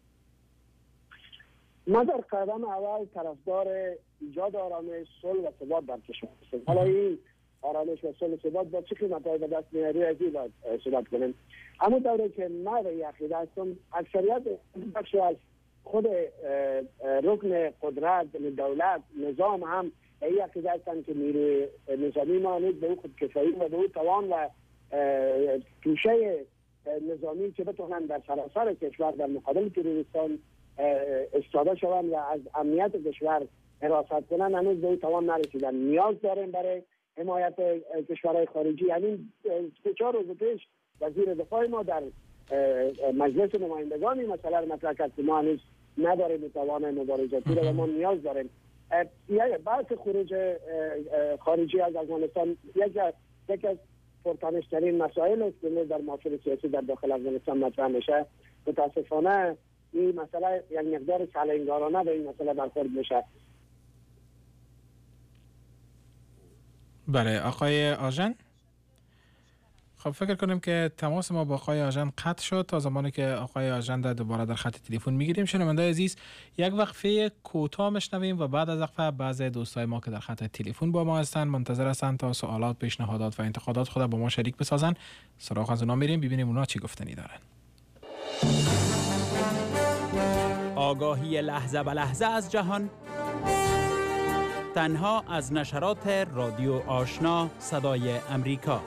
ما در قدم اول طرفدار ایجاد آرامش، صلح و ثبات در کشور هستیم. حالا این آرامش و صلح و ثبات با چه قیمت‌هایی به دست میاره روی از این باید صحبت کنیم. اما دوره که من به عقیده هستم اکثریت بخش از خود رکن قدرت دولت نظام هم به این عقیده هستند که نیروی نظامی ما نیز به او خودکفایی و به او توان و توشه نظامی که بتونن در سراسر کشور در مقابل تروریستان استفاده شوند و از امنیت کشور حراست کنن هنوز به او توان نرسیدن. نیاز داریم برای حمایت کشورهای خارجی. یعنی سه چهار روز پیش وزیر دفاع ما در مجلس نمایندگان این مسئله رو مطرح کرد که ما هنوز نداریم توان مبارزاتی رو و ما نیاز داریم. بحث خروج خارجی از افغانستان یکی از پرتنش‌ترین مسائل است که در محافل سیاسی در داخل افغانستان مطرح میشه. متاسفانه این مسئله یک مقدار سالنگارانه به این مسئله برخورد میشه. بله آقای آژن، خب فکر کنیم که تماس ما با آقای آژن قطع شد. تا زمانی که آقای آژن در دوباره در خط تلفن میگیریم شنونده عزیز یک وقفه کوتاه میشنویم و بعد از وقفه بعضی دوستای ما که در خط تلفن با ما هستند منتظر هستند تا سوالات، پیشنهادات و انتقادات خود با ما شریک بسازن. سراغ از اونا میریم ببینیم اونا چی گفتنی دارن. آگاهی لحظه به لحظه از جهان تنها از نشرات رادیو آشنا صدای امریکا.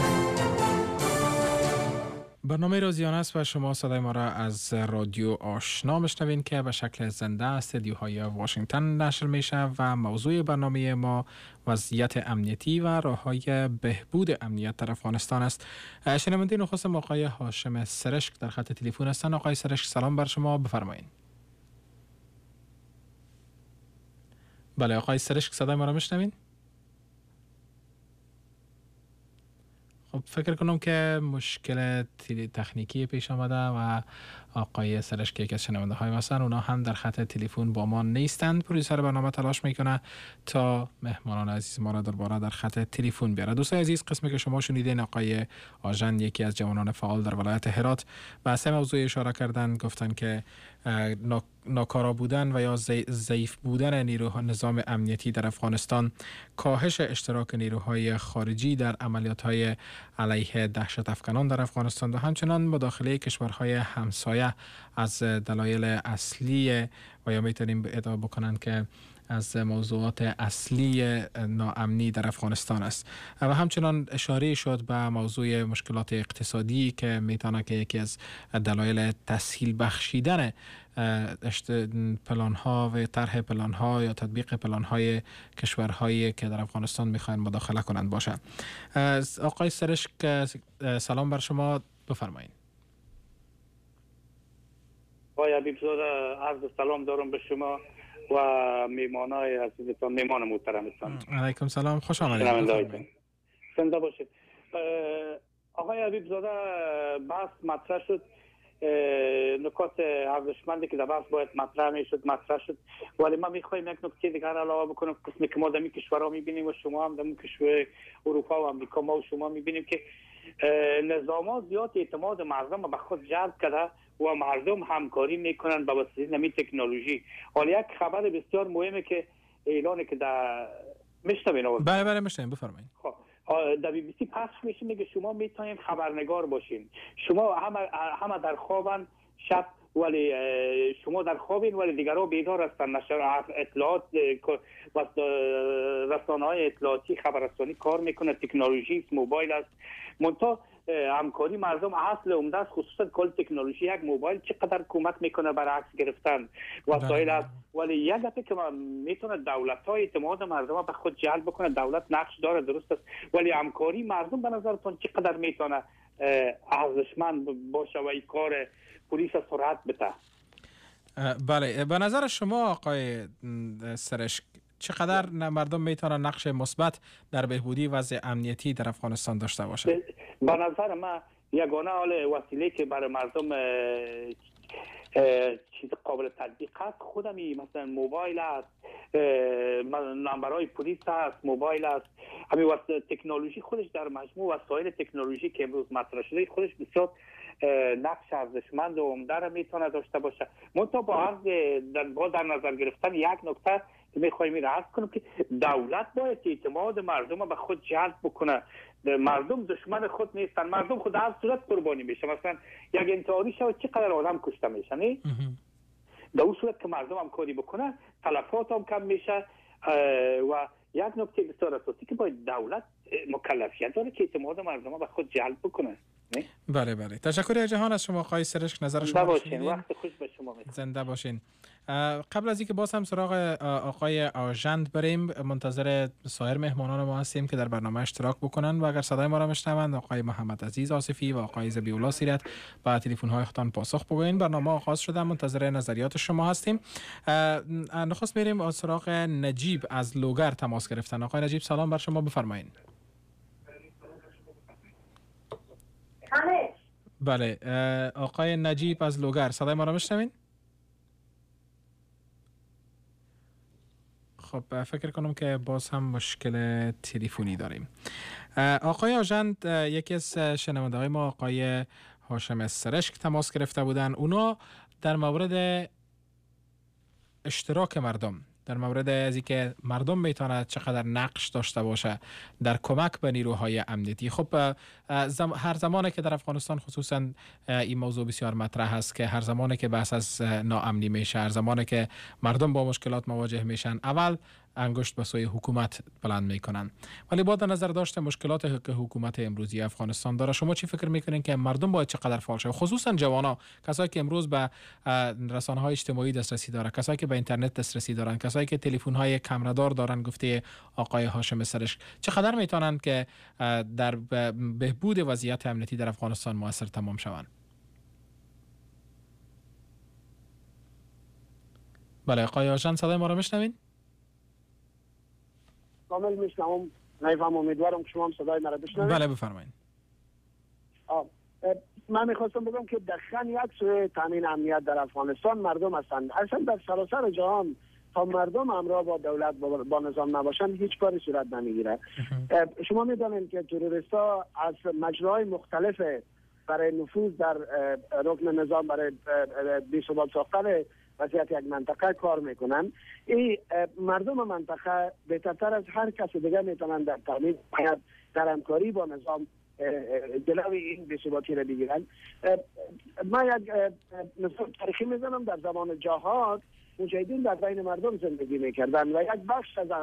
برنامه رازیانه است و شما صدای ما را از رادیو آشنا میشنوین که به شکل زنده استدیوهای واشنگتن نشر میشه و موضوع برنامه ما وضعیت امنیتی و راه‌های بهبود امنیت در افغانستان است. شنونده نخست آقای هاشم سرشک در خط تلفن هستند. آقای سرشک سلام بر شما، بفرمایید. بله آقای سرشک صدای ما را میشنوین؟ خب فکر کنم که مشکل تکنیکی پیش آمده و آقای سرشک که یکی از شنونده های هستند اونا هم در خط تلفن با ما نیستند. پروژه برنامه تلاش میکنه تا مهمانان عزیز ما را درباره در خط تلفن بیاره. دوستان عزیز، قسمی که شما شنیدین آقای آژن یکی از جوانان فعال در ولایت هرات به سه موضوع اشاره کردن. گفتن که ناکارا بودن و یا ضعیف بودن نیروهای نظام امنیتی در افغانستان، کاهش اشتراک نیروهای خارجی در عملیات‌های علیه دهشت افکنان در افغانستان و همچنان مداخله کشورهای همسایه از دلایل اصلی و یا میتونیم ادعا بکنن که از موضوعات اصلی ناامنی در افغانستان است. و همچنان اشاره شد به موضوع مشکلات اقتصادی که میتونه که یکی از دلایل تسهیل بخشیدن پلان ها و طرح پلان ها یا تطبیق پلان های کشورهایی که در افغانستان میخواین مداخله کنند باشه. آقای سرشک سلام بر شما، بفرمایید. آقای حبیبزاده عرض سلام دارم به شما و میمانای عزیزتان، میمان محترمتان. علیکم سلام، خوش آمدید. زنده باشید. آقای حبیبزاده بحث مطرح شد، نکات ارزشمندی که در بحث باید مطرح میشد مطرح شد، ولی ما میخوایم یک نکته دیگر علاوه بکنم. قسمی که ما در این کشورها میبینیم و شما هم در این کشور اروپا و امریکا ما و شما میبینیم که نظامات زیاد اعتماد مردم به خود جلب کرده و مردم همکاری میکنن با وسیله نمی تکنولوژی. حالا یک خبر بسیار مهمه که اعلانه که در میشنوین. بله بله میشنویم، بفرمایید. خب در بی بی سی پخش میشه، میگه شما میتونید خبرنگار باشین. شما همه همه در خوابن شب، ولی شما در خوابین ولی دیگرها بیدار هستن. نشر اطلاعات و رسانه‌های اطلاعاتی خبررسانی کار میکنه، تکنولوژی موبایل است. منتها همکاری مردم اصل عمده است، خصوصا کل تکنولوژی. یک موبایل چقدر کمک میکنه برای عکس گرفتن وسایل است، ولی یک دفعه که میتونه دولت‌های اعتماد مردم به خود جلب بکنه. دولت نقش داره، درست است، ولی همکاری مردم به نظرتون چقدر میتونه ارزشمند باشه و این کار پلیس سرعت بده؟ بله، به نظر شما آقای سرشک چقدر مردم میتونن نقش مثبت در بهبودی وضع امنیتی در افغانستان داشته باشند؟ به نظر من یگانه حال وسیله که برای مردم چیز قابل تطبیق است خودمی مثلا موبایل است، نمبرهای پلیس است، موبایل است. همین واسه تکنولوژی خودش در مجموع وسایل تکنولوژی که امروز مطرح شده خودش بسیار نقش ارزشمند و عمده را میتونه داشته باشه. منتها با عرض در, با در نظر گرفتن یک نکته که میخوایم این را عرض کنم که دولت باید اعتماد مردم به خود جلب بکنه. مردم دشمن خود نیستن، مردم خود هر صورت قربانی میشه. مثلا یک انتحاری شود چقدر آدم کشته میشه، نه؟ در اون صورت که مردم هم کاری بکنه تلفات هم کم میشه. و یک نکته بسیار اساسی که باید دولت مکلفیت داره که اعتماد مردم به خود جلب بکنه. بله بله، تشکر جهان از شما آقای سرشک، نظر شما باشین. وقت خوش به شما میدم. زنده باشین. قبل از اینکه باز هم سراغ آقای آژند بریم، منتظر سایر مهمانان ما هستیم که در برنامه اشتراک بکنن و اگر صدای ما را میشنوند آقای محمد عزیز آصفی و آقای ذبیح الله سیرت با تلفن های خودتان پاسخ بگوین. برنامه آغاز شده، منتظر نظریات شما هستیم. نخست میریم سراغ نجیب از لوگر تماس گرفتن. آقای نجیب سلام بر شما، بفرمایید. بله آقای نجیب از لوگر، صدای ما را میشنوین؟ خب فکر کنم که باز هم مشکل تلفنی داریم. آقای آژند، یکی از شنونده‌های ما آقای هاشم سرشک تماس گرفته بودن. اونا در مورد اشتراک مردم، در مورد از اینکه مردم میتونه چقدر نقش داشته باشه در کمک به نیروهای امنیتی. خب زم هر زمانی که در افغانستان خصوصا این موضوع بسیار مطرح است که هر زمانی که بحث از ناامنی میشه، هر زمانی که مردم با مشکلات مواجه میشن، اول انگشت به سوی حکومت بلند میکنن. ولی با نظر داشته مشکلات که حکومت امروزی افغانستان داره، شما چی فکر میکنین که مردم باید چقدر فعال شه، خصوصا جوانا، کسایی که امروز به رسانه‌های اجتماعی دسترسی دارن، کسایی که به اینترنت دسترسی دارن، کسایی که تلفن‌های کمردار دارن، گفته آقای هاشم سرشک، چقدر میتونن که در بهبود وضعیت امنیتی در افغانستان موثر تمام شوند؟ بله آقای آژند، صدای ما رو میشنوین؟ کامل میشنوم، نمیفهم، امیدوارم که شما هم صدای مرا بشنوید. بله بفرمایید. من میخواستم بگم که دقیقاً یک سوی تامین امنیت در افغانستان مردم هستند. اصلا در سراسر جهان تا مردم همراه با دولت با نظام نباشند هیچ کاری صورت نمیگیره. شما میدانید که تروریست‌ها از مجراهای مختلف برای نفوذ در رکن نظام، برای بی‌ثبات ساختن وضعیت یک منطقه کار میکنن. این مردم منطقه بهتر از هر کس دیگه میتونن در تامین امنیت، در همکاری با نظام جلوی این بی‌ثباتی را بگیرن. من یک مثال تاریخی میزنم. در زمان جهاد مجاهدین در بین مردم زندگی میکردن و یک بخش از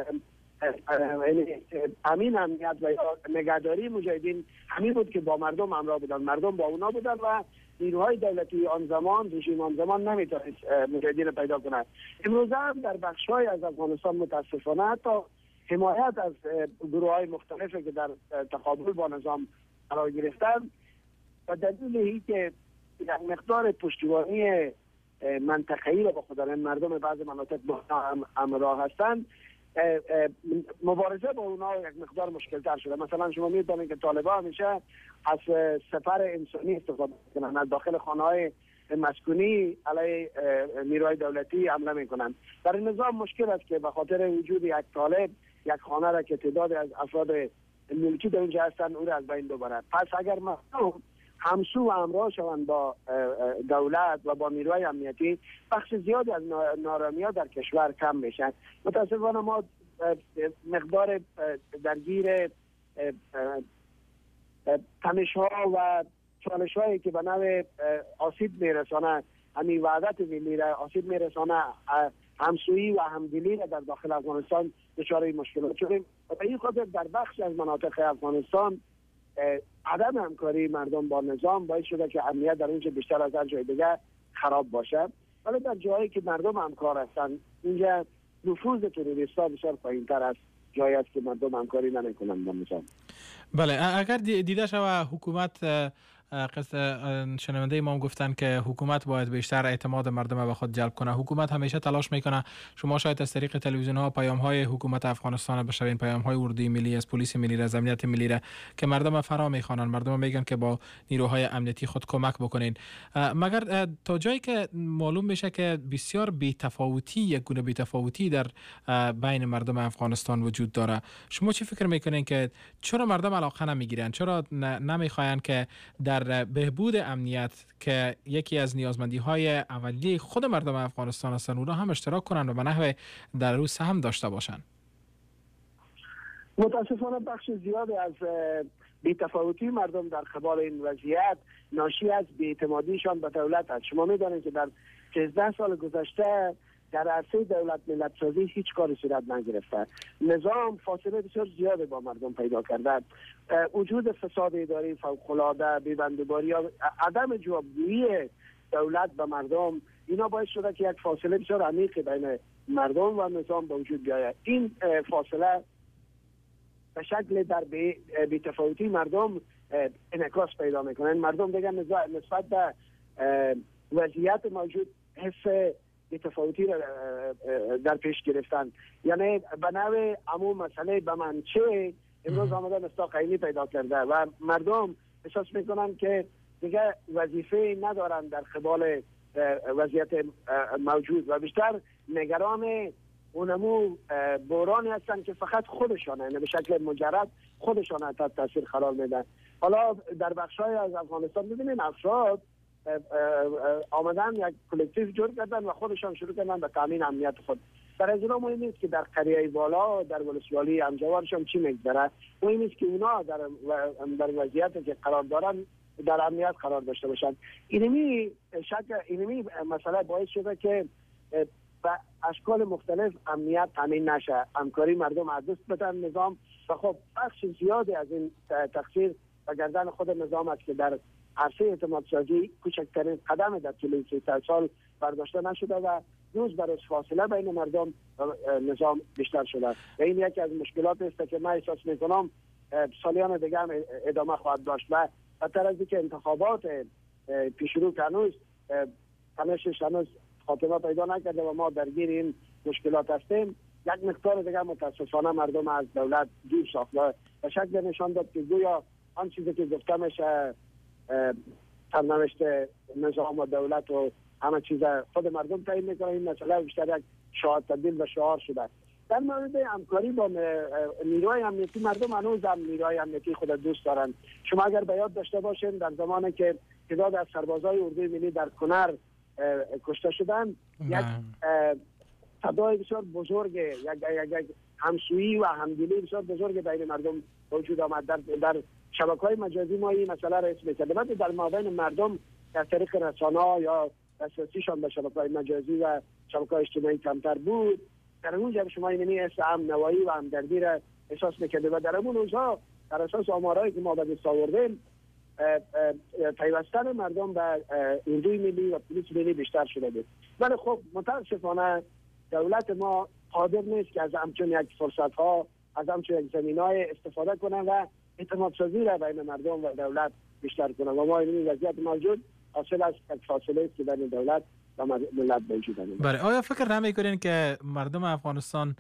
امین امنیت و نگهداری مجاهدین همین بود که با مردم همراه بودن، مردم با اونا بودن و نیروهای دولتی آن زمان، رژیم آن زمان نمیتونست مجاهدین رو پیدا کنند. امروز هم در بخش‌های از افغانستان متاسفانه حتی حمایت از گروه‌های مختلفی که در تقابل با نظام قرار گرفتن و دلیل اینکه یک مقدار پشتیبانی منطقه‌ای را با خودن مردم بعض مناطق با هم همراه هستند، مبارزه با اونا یک مقدار مشکل تر شده. مثلا شما می‌دونید که طالبان همیشه از سپر انسانی استفاده می‌کنن، از داخل خانه‌های مسکونی علیه نیروهای دولتی حمله می‌کنن. در این نظام مشکل است که به خاطر وجود یک طالب یک خانه را که تعداد از افراد ملکی در اونجا هستن او را از بین ببرد. پس اگر مردم همسو و همراه شوند با دولت و با نیروهای امنیتی، بخش زیادی از نارامی‌ها در کشور کم میشن. متاسفانه ما مقدار درگیر تنش‌ها و چالش‌هایی که به نوع آسیب میرسانه، همین وحدت ملی را آسیب میرسانه، همسویی و همدلی را در داخل افغانستان دچار مشکلات شدیم. و به این خاطر در بخش از مناطق افغانستان عدم همکاری مردم با نظام باعث شده که امنیت در اونجا بیشتر از هر جای دیگه خراب باشه. ولی در جایی که مردم همکار هستن اینجا نفوذ تروریست‌ها بسیار پایین‌تر است، جایی است که مردم همکاری نمی‌کنند با نظام. بله، اگر دیده شود حکومت، شنونده ما هم گفتن که حکومت باید بیشتر اعتماد مردم به خود جلب کنه. حکومت همیشه تلاش میکنه، شما شاید از طریق تلویزیون ها پیام های حکومت افغانستان بشنوین، پیام های اردوی ملی از پلیس ملی از امنیت ملی را که مردم فرا میخوانن، مردم میگن که با نیروهای امنیتی خود کمک بکنین. مگر تا جایی که معلوم میشه که بسیار بی‌تفاوتی، یک گونه بی‌تفاوتی در بین مردم افغانستان وجود داره. شما چی فکر میکنین که چرا مردم علاقه نمیگیرن؟ چرا نمیخواین که در بهبود امنیت که یکی از نیازمندی های اولیه خود مردم افغانستان هستند اونا هم اشتراک کنند و به نحو در روز سهم داشته باشند؟ متاسفانه بخش زیادی از بی‌تفاوتی مردم در قبال این وضعیت ناشی از بی‌اعتمادیشان به دولت است. شما می‌دانید که در سیزده سال گذشته در عرصه دولت ملت سازی هیچ کاری صورت نگرفته. نظام فاصله بسیار زیادی با مردم پیدا کرده. وجود فساد اداری فوق‌العاده، بی‌بندوباری یا عدم جوابگویی دولت به مردم، اینا باعث شده که یک فاصله بسیار عمیقی بین مردم و نظام به وجود بیاید. این فاصله به شکل در بی‌تفاوتی مردم انعکاس پیدا میکنه. مردم دیگه نسبت به وضعیت موجود حس بی‌تفاوتی را در پیش گرفتن، یعنی به نوع عموم مسئله به من چه امروز آمدن استاقینی پیدا کرده و مردم احساس میکنن که دیگه وظیفه ندارن در قبال وضعیت موجود و بیشتر نگران اونمو بحرانی هستن که فقط خودشان، یعنی به شکل مجرد خودشان تحت تاثیر قرار میدن. حالا در بخشای از افغانستان ببینید افراد آمدن یک کلکتیو جور کردن و خودشان شروع کردن به تامین امنیت خود. در از اونا مهم نیست که در قریه بالا در ولسوالی امجوارشان چی میگذره، مهم نیست که اونا در در وضعیتی که قرار دارن در امنیت قرار داشته باشن. اینمی شک اینمی مسئله باعث شده که به اشکال مختلف امنیت تامین نشه، همکاری مردم از دست بدن نظام و خب بخش زیادی از این تقصیر به گردن خود نظام است که در عرصه اعتماد سازی کوچکترین قدم در طول سیصد سال برداشته نشده و روز به روز فاصله بین مردم و نظام بیشتر شده و این یکی از مشکلات است که من احساس میکنم سالیان دیگه هم ادامه خواهد داشت و بدتر از اینکه انتخابات پیش رو هنوز تمشش هنوز خاتمه پیدا نکرده و ما درگیر این مشکلات هستیم، یک مقدار دیگه متاسفانه مردم از دولت دور ساخته و شکل نشان داد که گویا آن چیزی که گفته میشه سرنوشت نظام و دولت و همه چیز خود مردم تعیین میکنه. این مسئله بیشتر یک شعار تبدیل به شعار شده. در مورد همکاری با نیروهای امنیتی، مردم هنوز هم نیروهای امنیتی خود دوست دارن. شما اگر به یاد داشته باشین در زمانی که تعداد از سربازای اردوی ملی در کنر کشته شدن، یک صدای بسیار بزرگ، یک یک همسویی و همدلی بسیار بزرگ بین مردم وجود آمد. در در شبکه‌های مجازی ما این مسئله را اسم می‌کردیم. البته در مابین مردم در طریق رسانه‌ها یا دسترسیشان به شبکه‌های مجازی و شبکه‌های اجتماعی کمتر بود. در اونجا شما اینمی حس هم نوایی و همدردی را احساس می‌کردید و در اون روزها در اساس آمارهایی که ما به دست آوردیم پیوستن مردم به اردوی ملی و پلیس ملی بیشتر شده بود. ولی خب متاسفانه دولت ما قادر نیست که از همچون یک فرصت‌ها از همچون یک زمین‌های استفاده کنه و اعتماد سازی را بین مردم و دولت بیشتر کنه و ما این وضعیت موجود حاصل از فاصله است که بین دولت و ملت وجود داره. بله، آیا فکر نمی‌کنین که مردم افغانستان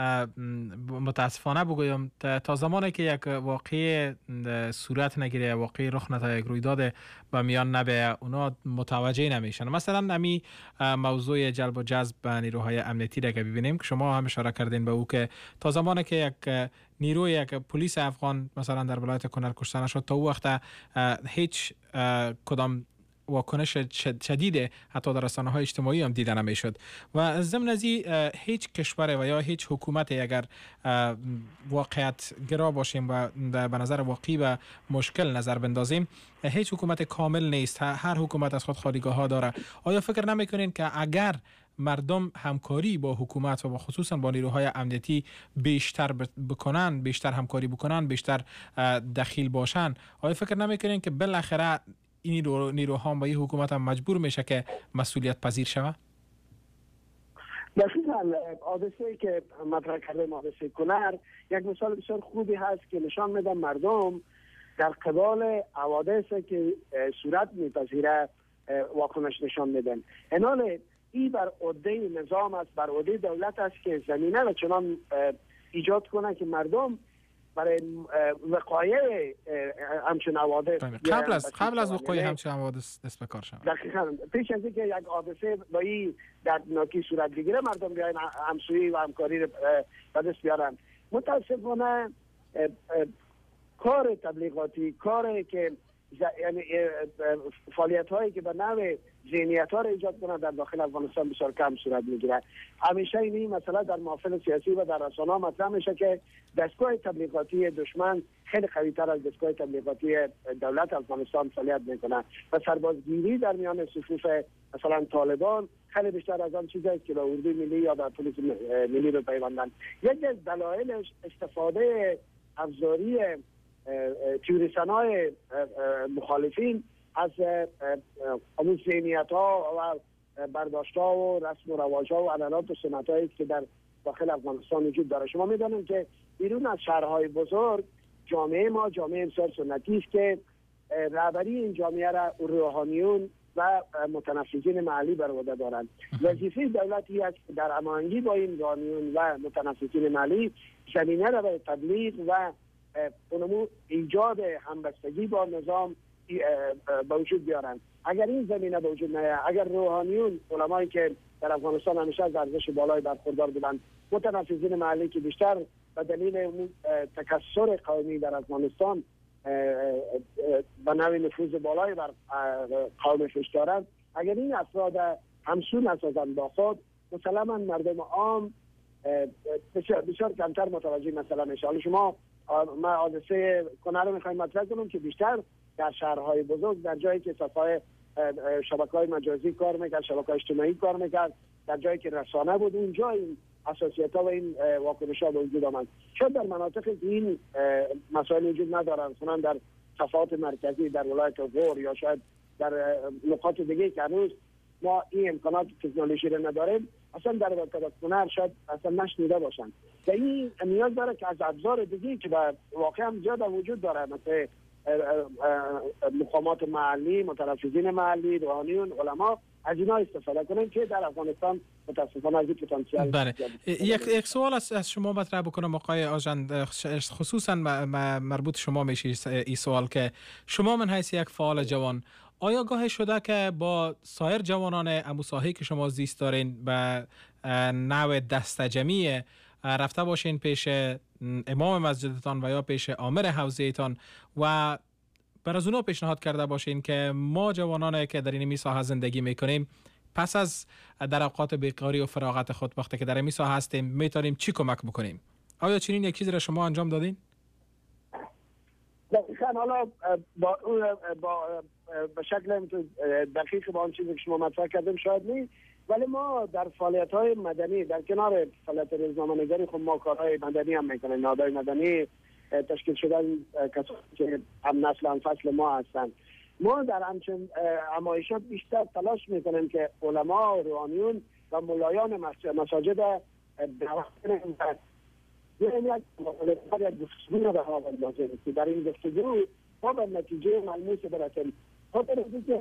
متاسفانه بگویم تا زمانی که یک واقعی صورت نگیره، واقعی رخ نده، یک رویداد به میان نبه، اونا متوجه نمیشن؟ مثلا نمی موضوع جلب و جذب نیروهای امنیتی را که ببینیم که شما هم اشاره کردین به او که تا زمانی که یک نیروی یک پلیس افغان مثلا در ولایت کنر کشته نشد تا او وقت هیچ کدام واکنش شدید حتی در رسانه‌های اجتماعی هم دیده نمی‌شد و ضمن از هیچ کشور و یا هیچ حکومت اگر واقعیت گرا باشیم و به نظر واقعی و مشکل نظر بندازیم، هیچ حکومت کامل نیست، هر حکومت از خود خالیگاه‌ها داره. آیا فکر نمی‌کنین که اگر مردم همکاری با حکومت و با خصوصا با نیروهای امنیتی بیشتر بکنن، بیشتر همکاری بکنن، بیشتر دخیل باشن، آیا فکر نمیکنین که بالاخره این نیروها و این حکومت هم مجبور میشه که مسئولیت پذیر شود؟ دقیقاً حادثه‌ای که مطرح کردیم، حادثه کنر، یک مثال بسیار خوبی هست که نشان میده مردم در قبال حوادثی که صورت میپذیره واکنش نشان میدن. اینال این بر عهده نظام است، بر عهده دولت است که زمینه و چنان ایجاد کنه که مردم برای وقایع همچون حوادث قبل از قبل از وقایع همچون حوادث دست به کار شوند. دقیقاً پیش از اینکه یک حادثه با این دردناکی صورت بگیره مردم بیاین همسویی و همکاری به دست بیارن. متاسفانه کار تبلیغاتی، کاری که یعنی فعالیت هایی که به نوع ذهنیت ها را ایجاد کنه در داخل افغانستان بسیار کم صورت میگیره. همیشه این مسئله در محافل سیاسی و در رسانه ها مطرح میشه که دستگاه تبلیغاتی دشمن خیلی قوی تر از دستگاه تبلیغاتی دولت افغانستان فعالیت میکنه و سربازگیری در میان صفوف مثلا طالبان خیلی بیشتر از آن چیزی که به اردوی ملی یا به پلیس ملی رو پیوندن. یکی از دلایلش استفاده ابزاری تیوریسنای مخالفین از همون ذهنیت ها و برداشت ها و رسم و رواج ها و عدالات و سنت هایی که در داخل افغانستان وجود داره. شما میدانید که بیرون از شهرهای بزرگ جامعه ما جامعه بسیار سنتی است که رهبری این جامعه را روحانیون و متنفذین محلی بر عهده دارند. وظیفه دولتی است که در هماهنگی با این روحانیون و متنفذین محلی زمینه را به تبلیغ و اونمو ایجاد همبستگی با نظام به وجود بیارن. اگر این زمینه به وجود نیاید، اگر روحانیون، علمایی که در افغانستان همیشه از ارزش بالای برخوردار بودند، متنفذین محلی که بیشتر به دلیل تکثر قومی در افغانستان به نوع نفوذ بالای بر قوم خویش دارند، اگر این افراد همسو نسازند با خود، مسلما مردم عام بسیار, بسیار کمتر متوجه مثلا میشه. حالا شما ما حادثه کنر رو میخوایم مطرح کنم که بیشتر در شهرهای بزرگ، در جایی که صفحه شبکه‌های مجازی کار میکرد، شبکه‌های اجتماعی کار میکرد، در جایی که رسانه بود، اونجا این حساسیت‌ها و این واکنش‌ها به وجود آمد. شاید در مناطقی که این مسائل وجود ندارن، مثلا در صفحات مرکزی در ولایت غور یا شاید در نقاط دیگه که هنوز ما این امکانات تکنولوژی رو نداریم، اصلا در ارتباط کنر شاید اصلا نشنیده باشن. و این نیاز داره که از ابزار دیگه که در واقع هم زیاد وجود داره، مثل مقامات محلی، متنفذین محلی، روحانیون، علما، از اینا استفاده کنیم که در افغانستان متاسفانه از این پتانسیل. بله. یک یک سوال از شما مطرح بکنم آقای آژند، خصوصا مربوط شما میشه این سوال که شما من حیث یک فعال جوان، آیا گاهی شده که با سایر جوانان امو ساحه که شما زیست دارین به نوع دستجمعی رفته باشین پیش امام مسجدتان و یا پیش آمر حوزه‌تان و بر از اونا پیشنهاد کرده باشین که ما جوانانی که در این ساحه زندگی میکنیم پس از در اوقات بیکاری و فراغت خود وقتی که در این ساحه هستیم میتونیم چی کمک بکنیم؟ آیا چنین یک چیزی را شما انجام دادین؟ دقیقاً. حالا با با به شکل دقیق با آن چیزی که شما مطرح کردیم شاید نیست، ولی ما در فعالیت‌های مدنی در کنار فعالیت روزنامه‌نگاری خب ما کارهای مدنی هم میکنیم. نهادهای مدنی تشکیل شدن کسانی که هم نسل هم فصل ما هستند. ما در همچین همایشات بیشتر تلاش میکنیم که علما و روحانیون و ملایان مساجد دعوت کنیم یعنی یک گفتگو رو به حال بازیم که در این گفتگو ما به نتیجه ملموس برسیم. خاطر از اینکه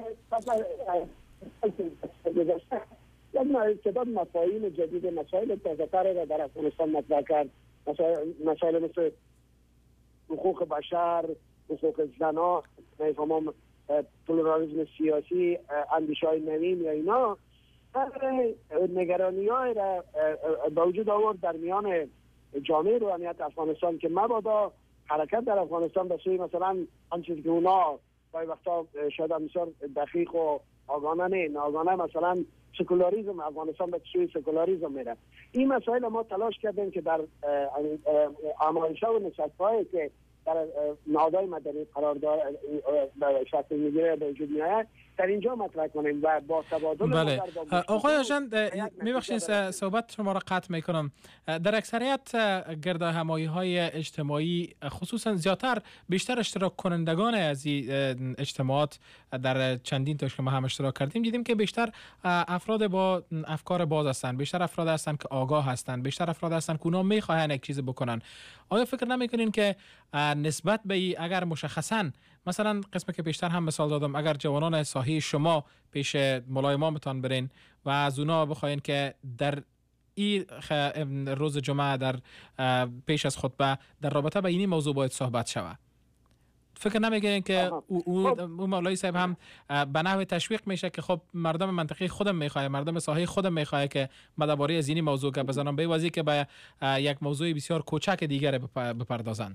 گذشته یک تعداد مفاهیم جدید، مسائل تازه‌تر را در افغانستان مطرح کرد، مسائل مثل حقوق بشر، حقوق زنان، تمام پلورالیسم سیاسی، اندیشه‌های نوین یا اینا نگرانی‌های را به وجود آورد در میان جامعه روحانیت افغانستان که مبادا حرکت در افغانستان به سوی مثلا آن چیزی که اونا گاهی وقتا شاید بسیار دقیق و آگاهانه نه ناآگاهانه مثلا سکولاریسم افغانستان به سوی سکولاریسم میره. این مسائل ما تلاش کردیم که در آمایش‌ها و نشست‌هایی که در نهادهای مدنی قرار داره به شکل میگیره به وجود میاد در اینجا مطرح کنیم و با تبادل بله. آقای آژند میبخشید صحبت شما را قطع میکنم. در اکثریت گرد همایی های اجتماعی خصوصا زیادتر بیشتر اشتراک کنندگان از این اجتماعات در چندین تاش که ما هم اشتراک کردیم دیدیم که بیشتر افراد با افکار باز هستند، بیشتر افراد هستند که آگاه هستند، بیشتر افراد هستند که اونا میخواهند یک چیز بکنن. آیا فکر نمیکنین که نسبت به ای اگر مشخصا مثلا قسمی که بیشتر هم مثال دادم، اگر جوانان ساحی شما پیش مولای امامتان برین و از اونا بخواین که در این روز جمعه در پیش از خطبه در رابطه با این موضوع باید صحبت شود، فکر نمیگین که او, او مولای صاحب هم به نحو تشویق میشه که خب مردم منطقه خودم میخواه، مردم ساحه خودم میخواه که درباره از این موضوع که بزنن به واسه که به یک موضوع بسیار کوچک دیگر بپردازن؟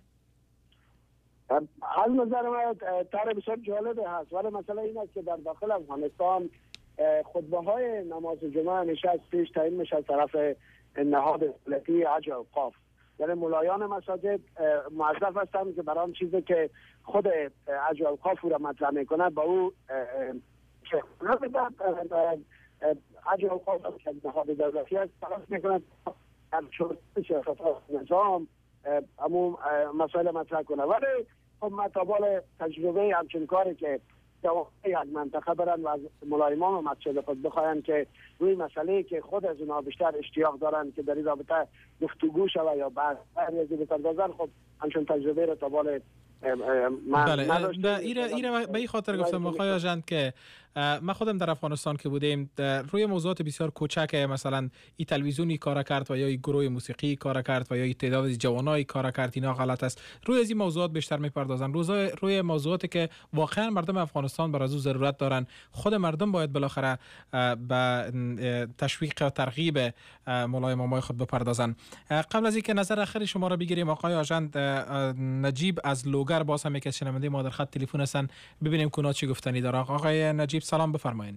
از نظر من طرح بسیار جالبه هست، ولی مسئله این است که در داخل افغانستان خطبه های نماز جمعه همیشه از پیش تعیین میشه از طرف نهاد دولتی حج و اوقاف. یعنی مولایان مساجد موظف هستند که برای آن چیزی که خود حج و اوقاف را مطرح میکنه با او که حج و اوقاف که نهاد دولتی است تلاش میکنه در شورش نظام همون مسائل مطرح کنه. ولی خب مطابال تجربه همچین کاری که جوانای یک منطقه برن و از مولای امام مسجد خود بخواین که روی مسئله که خود از اونها بیشتر اشتیاق دارن که در این رابطه گفتگو شود یا بحث ریاضی بپردازن، خب همچون تجربه رو تابال بله. ایره ایره به این خاطر گفتم آقای آژند که ما خودم در افغانستان که بودیم روی موضوعات بسیار کوچک مثلا ای تلویزیونی کار کرد و یا ای گروه موسیقی کار کرد و یا ای تعداد از جوانای کار کرد، اینا غلط است. روی از این موضوعات بیشتر میپردازن، روی روی موضوعاتی که واقعا مردم افغانستان بر از او ضرورت دارن. خود مردم باید بالاخره به تشویق و ترغیب مولای امامای خود بپردازن. قبل از اینکه نظر آخر شما را بگیریم آقای آژند، نجیب از لوگر باز هم یک از شنونده ما در خط تلفن هستن، ببینیم کونا چی گفتنی داره. آقای نجیب سلام بفرمایید.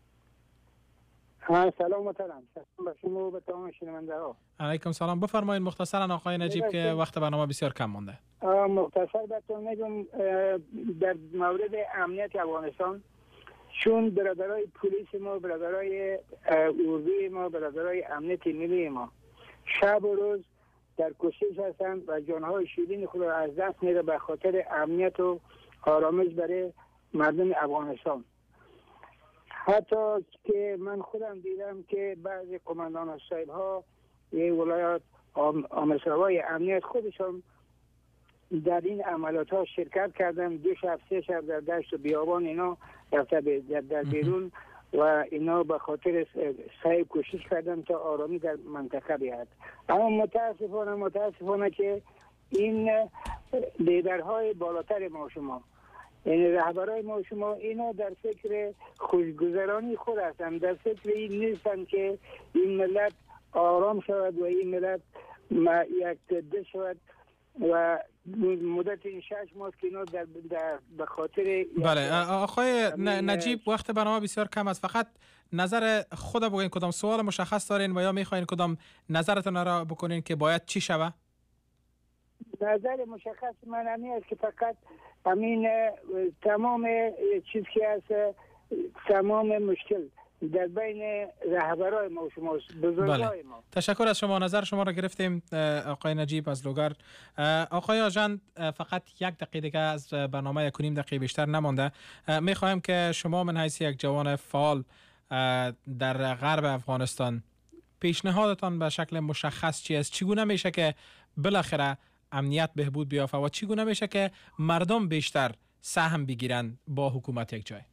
سلام محترم، سلام به شما و به تمام شنونده ها. علیکم سلام، بفرمایید مختصرا آقای نجیب که وقت برنامه بسیار کم مونده. مختصر بهتون میگم در مورد امنیت افغانستان، چون برادرای پلیس ما، برادرای اردوی ما، برادرای امنیت ملی ما شب و روز در کوشش هستند و جانهای شیرین خود را از دست میده به خاطر امنیت و آرامش برای مردم افغانستان. حتی که من خودم دیدم که بعضی قماندان صاحب ها یه ولایات آمسروای امنیت خودشون در این عملیات ها شرکت کردن، دو شب سه شب در دشت و بیابان اینا رفته در بیرون و اینا به خاطر سعی کوشش کردن تا آرامی در منطقه بیاد. اما متاسفانه متاسفانه که این لیدرهای بالاتر ما شما، یعنی رهبرای ما شما، اینا در فکر خوشگذرانی خود هستند، در فکر این نیستن که این ملت آرام شود و این ملت یک تده شود و مدت این شش ماه که اینا در, در به خاطر بله. آقای نجیب وقت برنامه بسیار کم است، فقط نظر خود بگین کدام سوال مشخص دارین و یا میخواین کدام نظرتون را بکنین که باید چی شود؟ نظر مشخص من همین است که فقط همین تمام چیز که هست، تمام مشکل در بین رهبرای ما و شماست، بزرگای بله. ما. تشکر از شما، نظر شما را گرفتیم آقای نجیب از لوگر. آقای آژند فقط یک دقیقه دیگه از برنامه یک و نیم دقیقه بیشتر نمانده، میخوایم که شما من حیث یک جوان فعال در غرب افغانستان پیشنهادتان به شکل مشخص چی است؟ چگونه میشه که بالاخره امنیت بهبود بیافته و چگونه میشه که مردم بیشتر سهم بگیرن با حکومت یک جای؟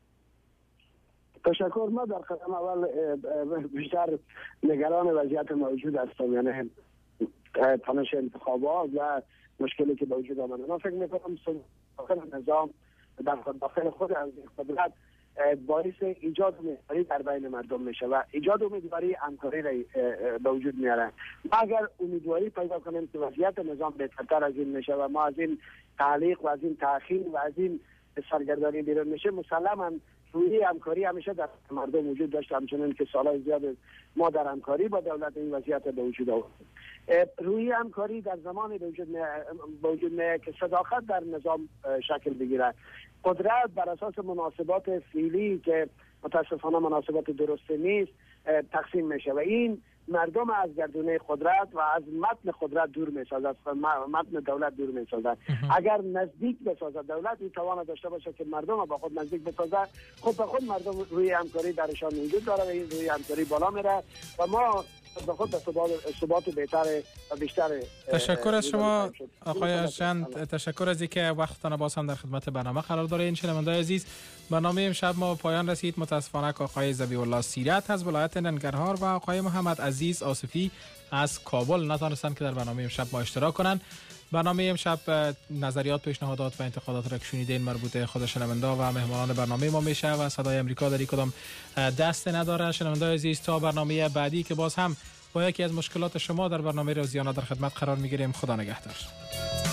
تشکر. ما در قدم اول بیشتر نگران وضعیت موجود هستم، یعنی تنش انتخابات و مشکلی که به وجود آمده. من فکر میکنم داخل نظام در داخل خود از قدرت باعث ایجاد امیدواری در بین مردم میشه و ایجاد امیدواری همکاری را به وجود میاره. ما اگر امیدواری پیدا کنیم که وضعیت نظام بهترتر از این میشه و ما از این تعلیق و از این تأخیر و از این سرگردانی بیرون میشه، مسلما روی همکاری همیشه در مردم وجود داشته، همچنین که سالهای زیاد ما در همکاری با دولت این وضعیت به وجود آورد. روی همکاری در زمانی به وجود به وجود میاد که صداقت در نظام شکل بگیره. قدرت بر اساس مناسبات فعلی که متاسفانه مناسبات درستی نیست تقسیم میشه و این مردم از گردونه قدرت و از متن قدرت دور میسازد، از متن دولت دور میسازد. اگر نزدیک بسازد دولت این توان داشته باشه که مردم با خود نزدیک بسازد، خود به خود مردم روی همکاری درشان وجود داره و این روی همکاری بالا میره و ما به خود به ثبات بهتر و بیشتر. تشکر از شما آقای ارجنت، تشکر از اینکه وقتتان باز هم در خدمت برنامه قرار دارید. شنوندگان عزیز، برنامه امشب ما پایان رسید. متاسفانه که آقای ذبیح الله سیرت از ولایت ننگرهار و آقای محمد عزیز آصفی از کابل نتونستند که در برنامه امشب ما اشتراک کنند. برنامه امشب نظریات، پیشنهادات و انتقادات را که شنیدین مربوط خود شنونده و مهمانان برنامه ما میشه و صدای امریکا در کدام دست نداره. شنونده عزیز، تا برنامه بعدی که باز هم با یکی از مشکلات شما در برنامه روزانه در خدمت قرار میگیریم. خدا نگهدار.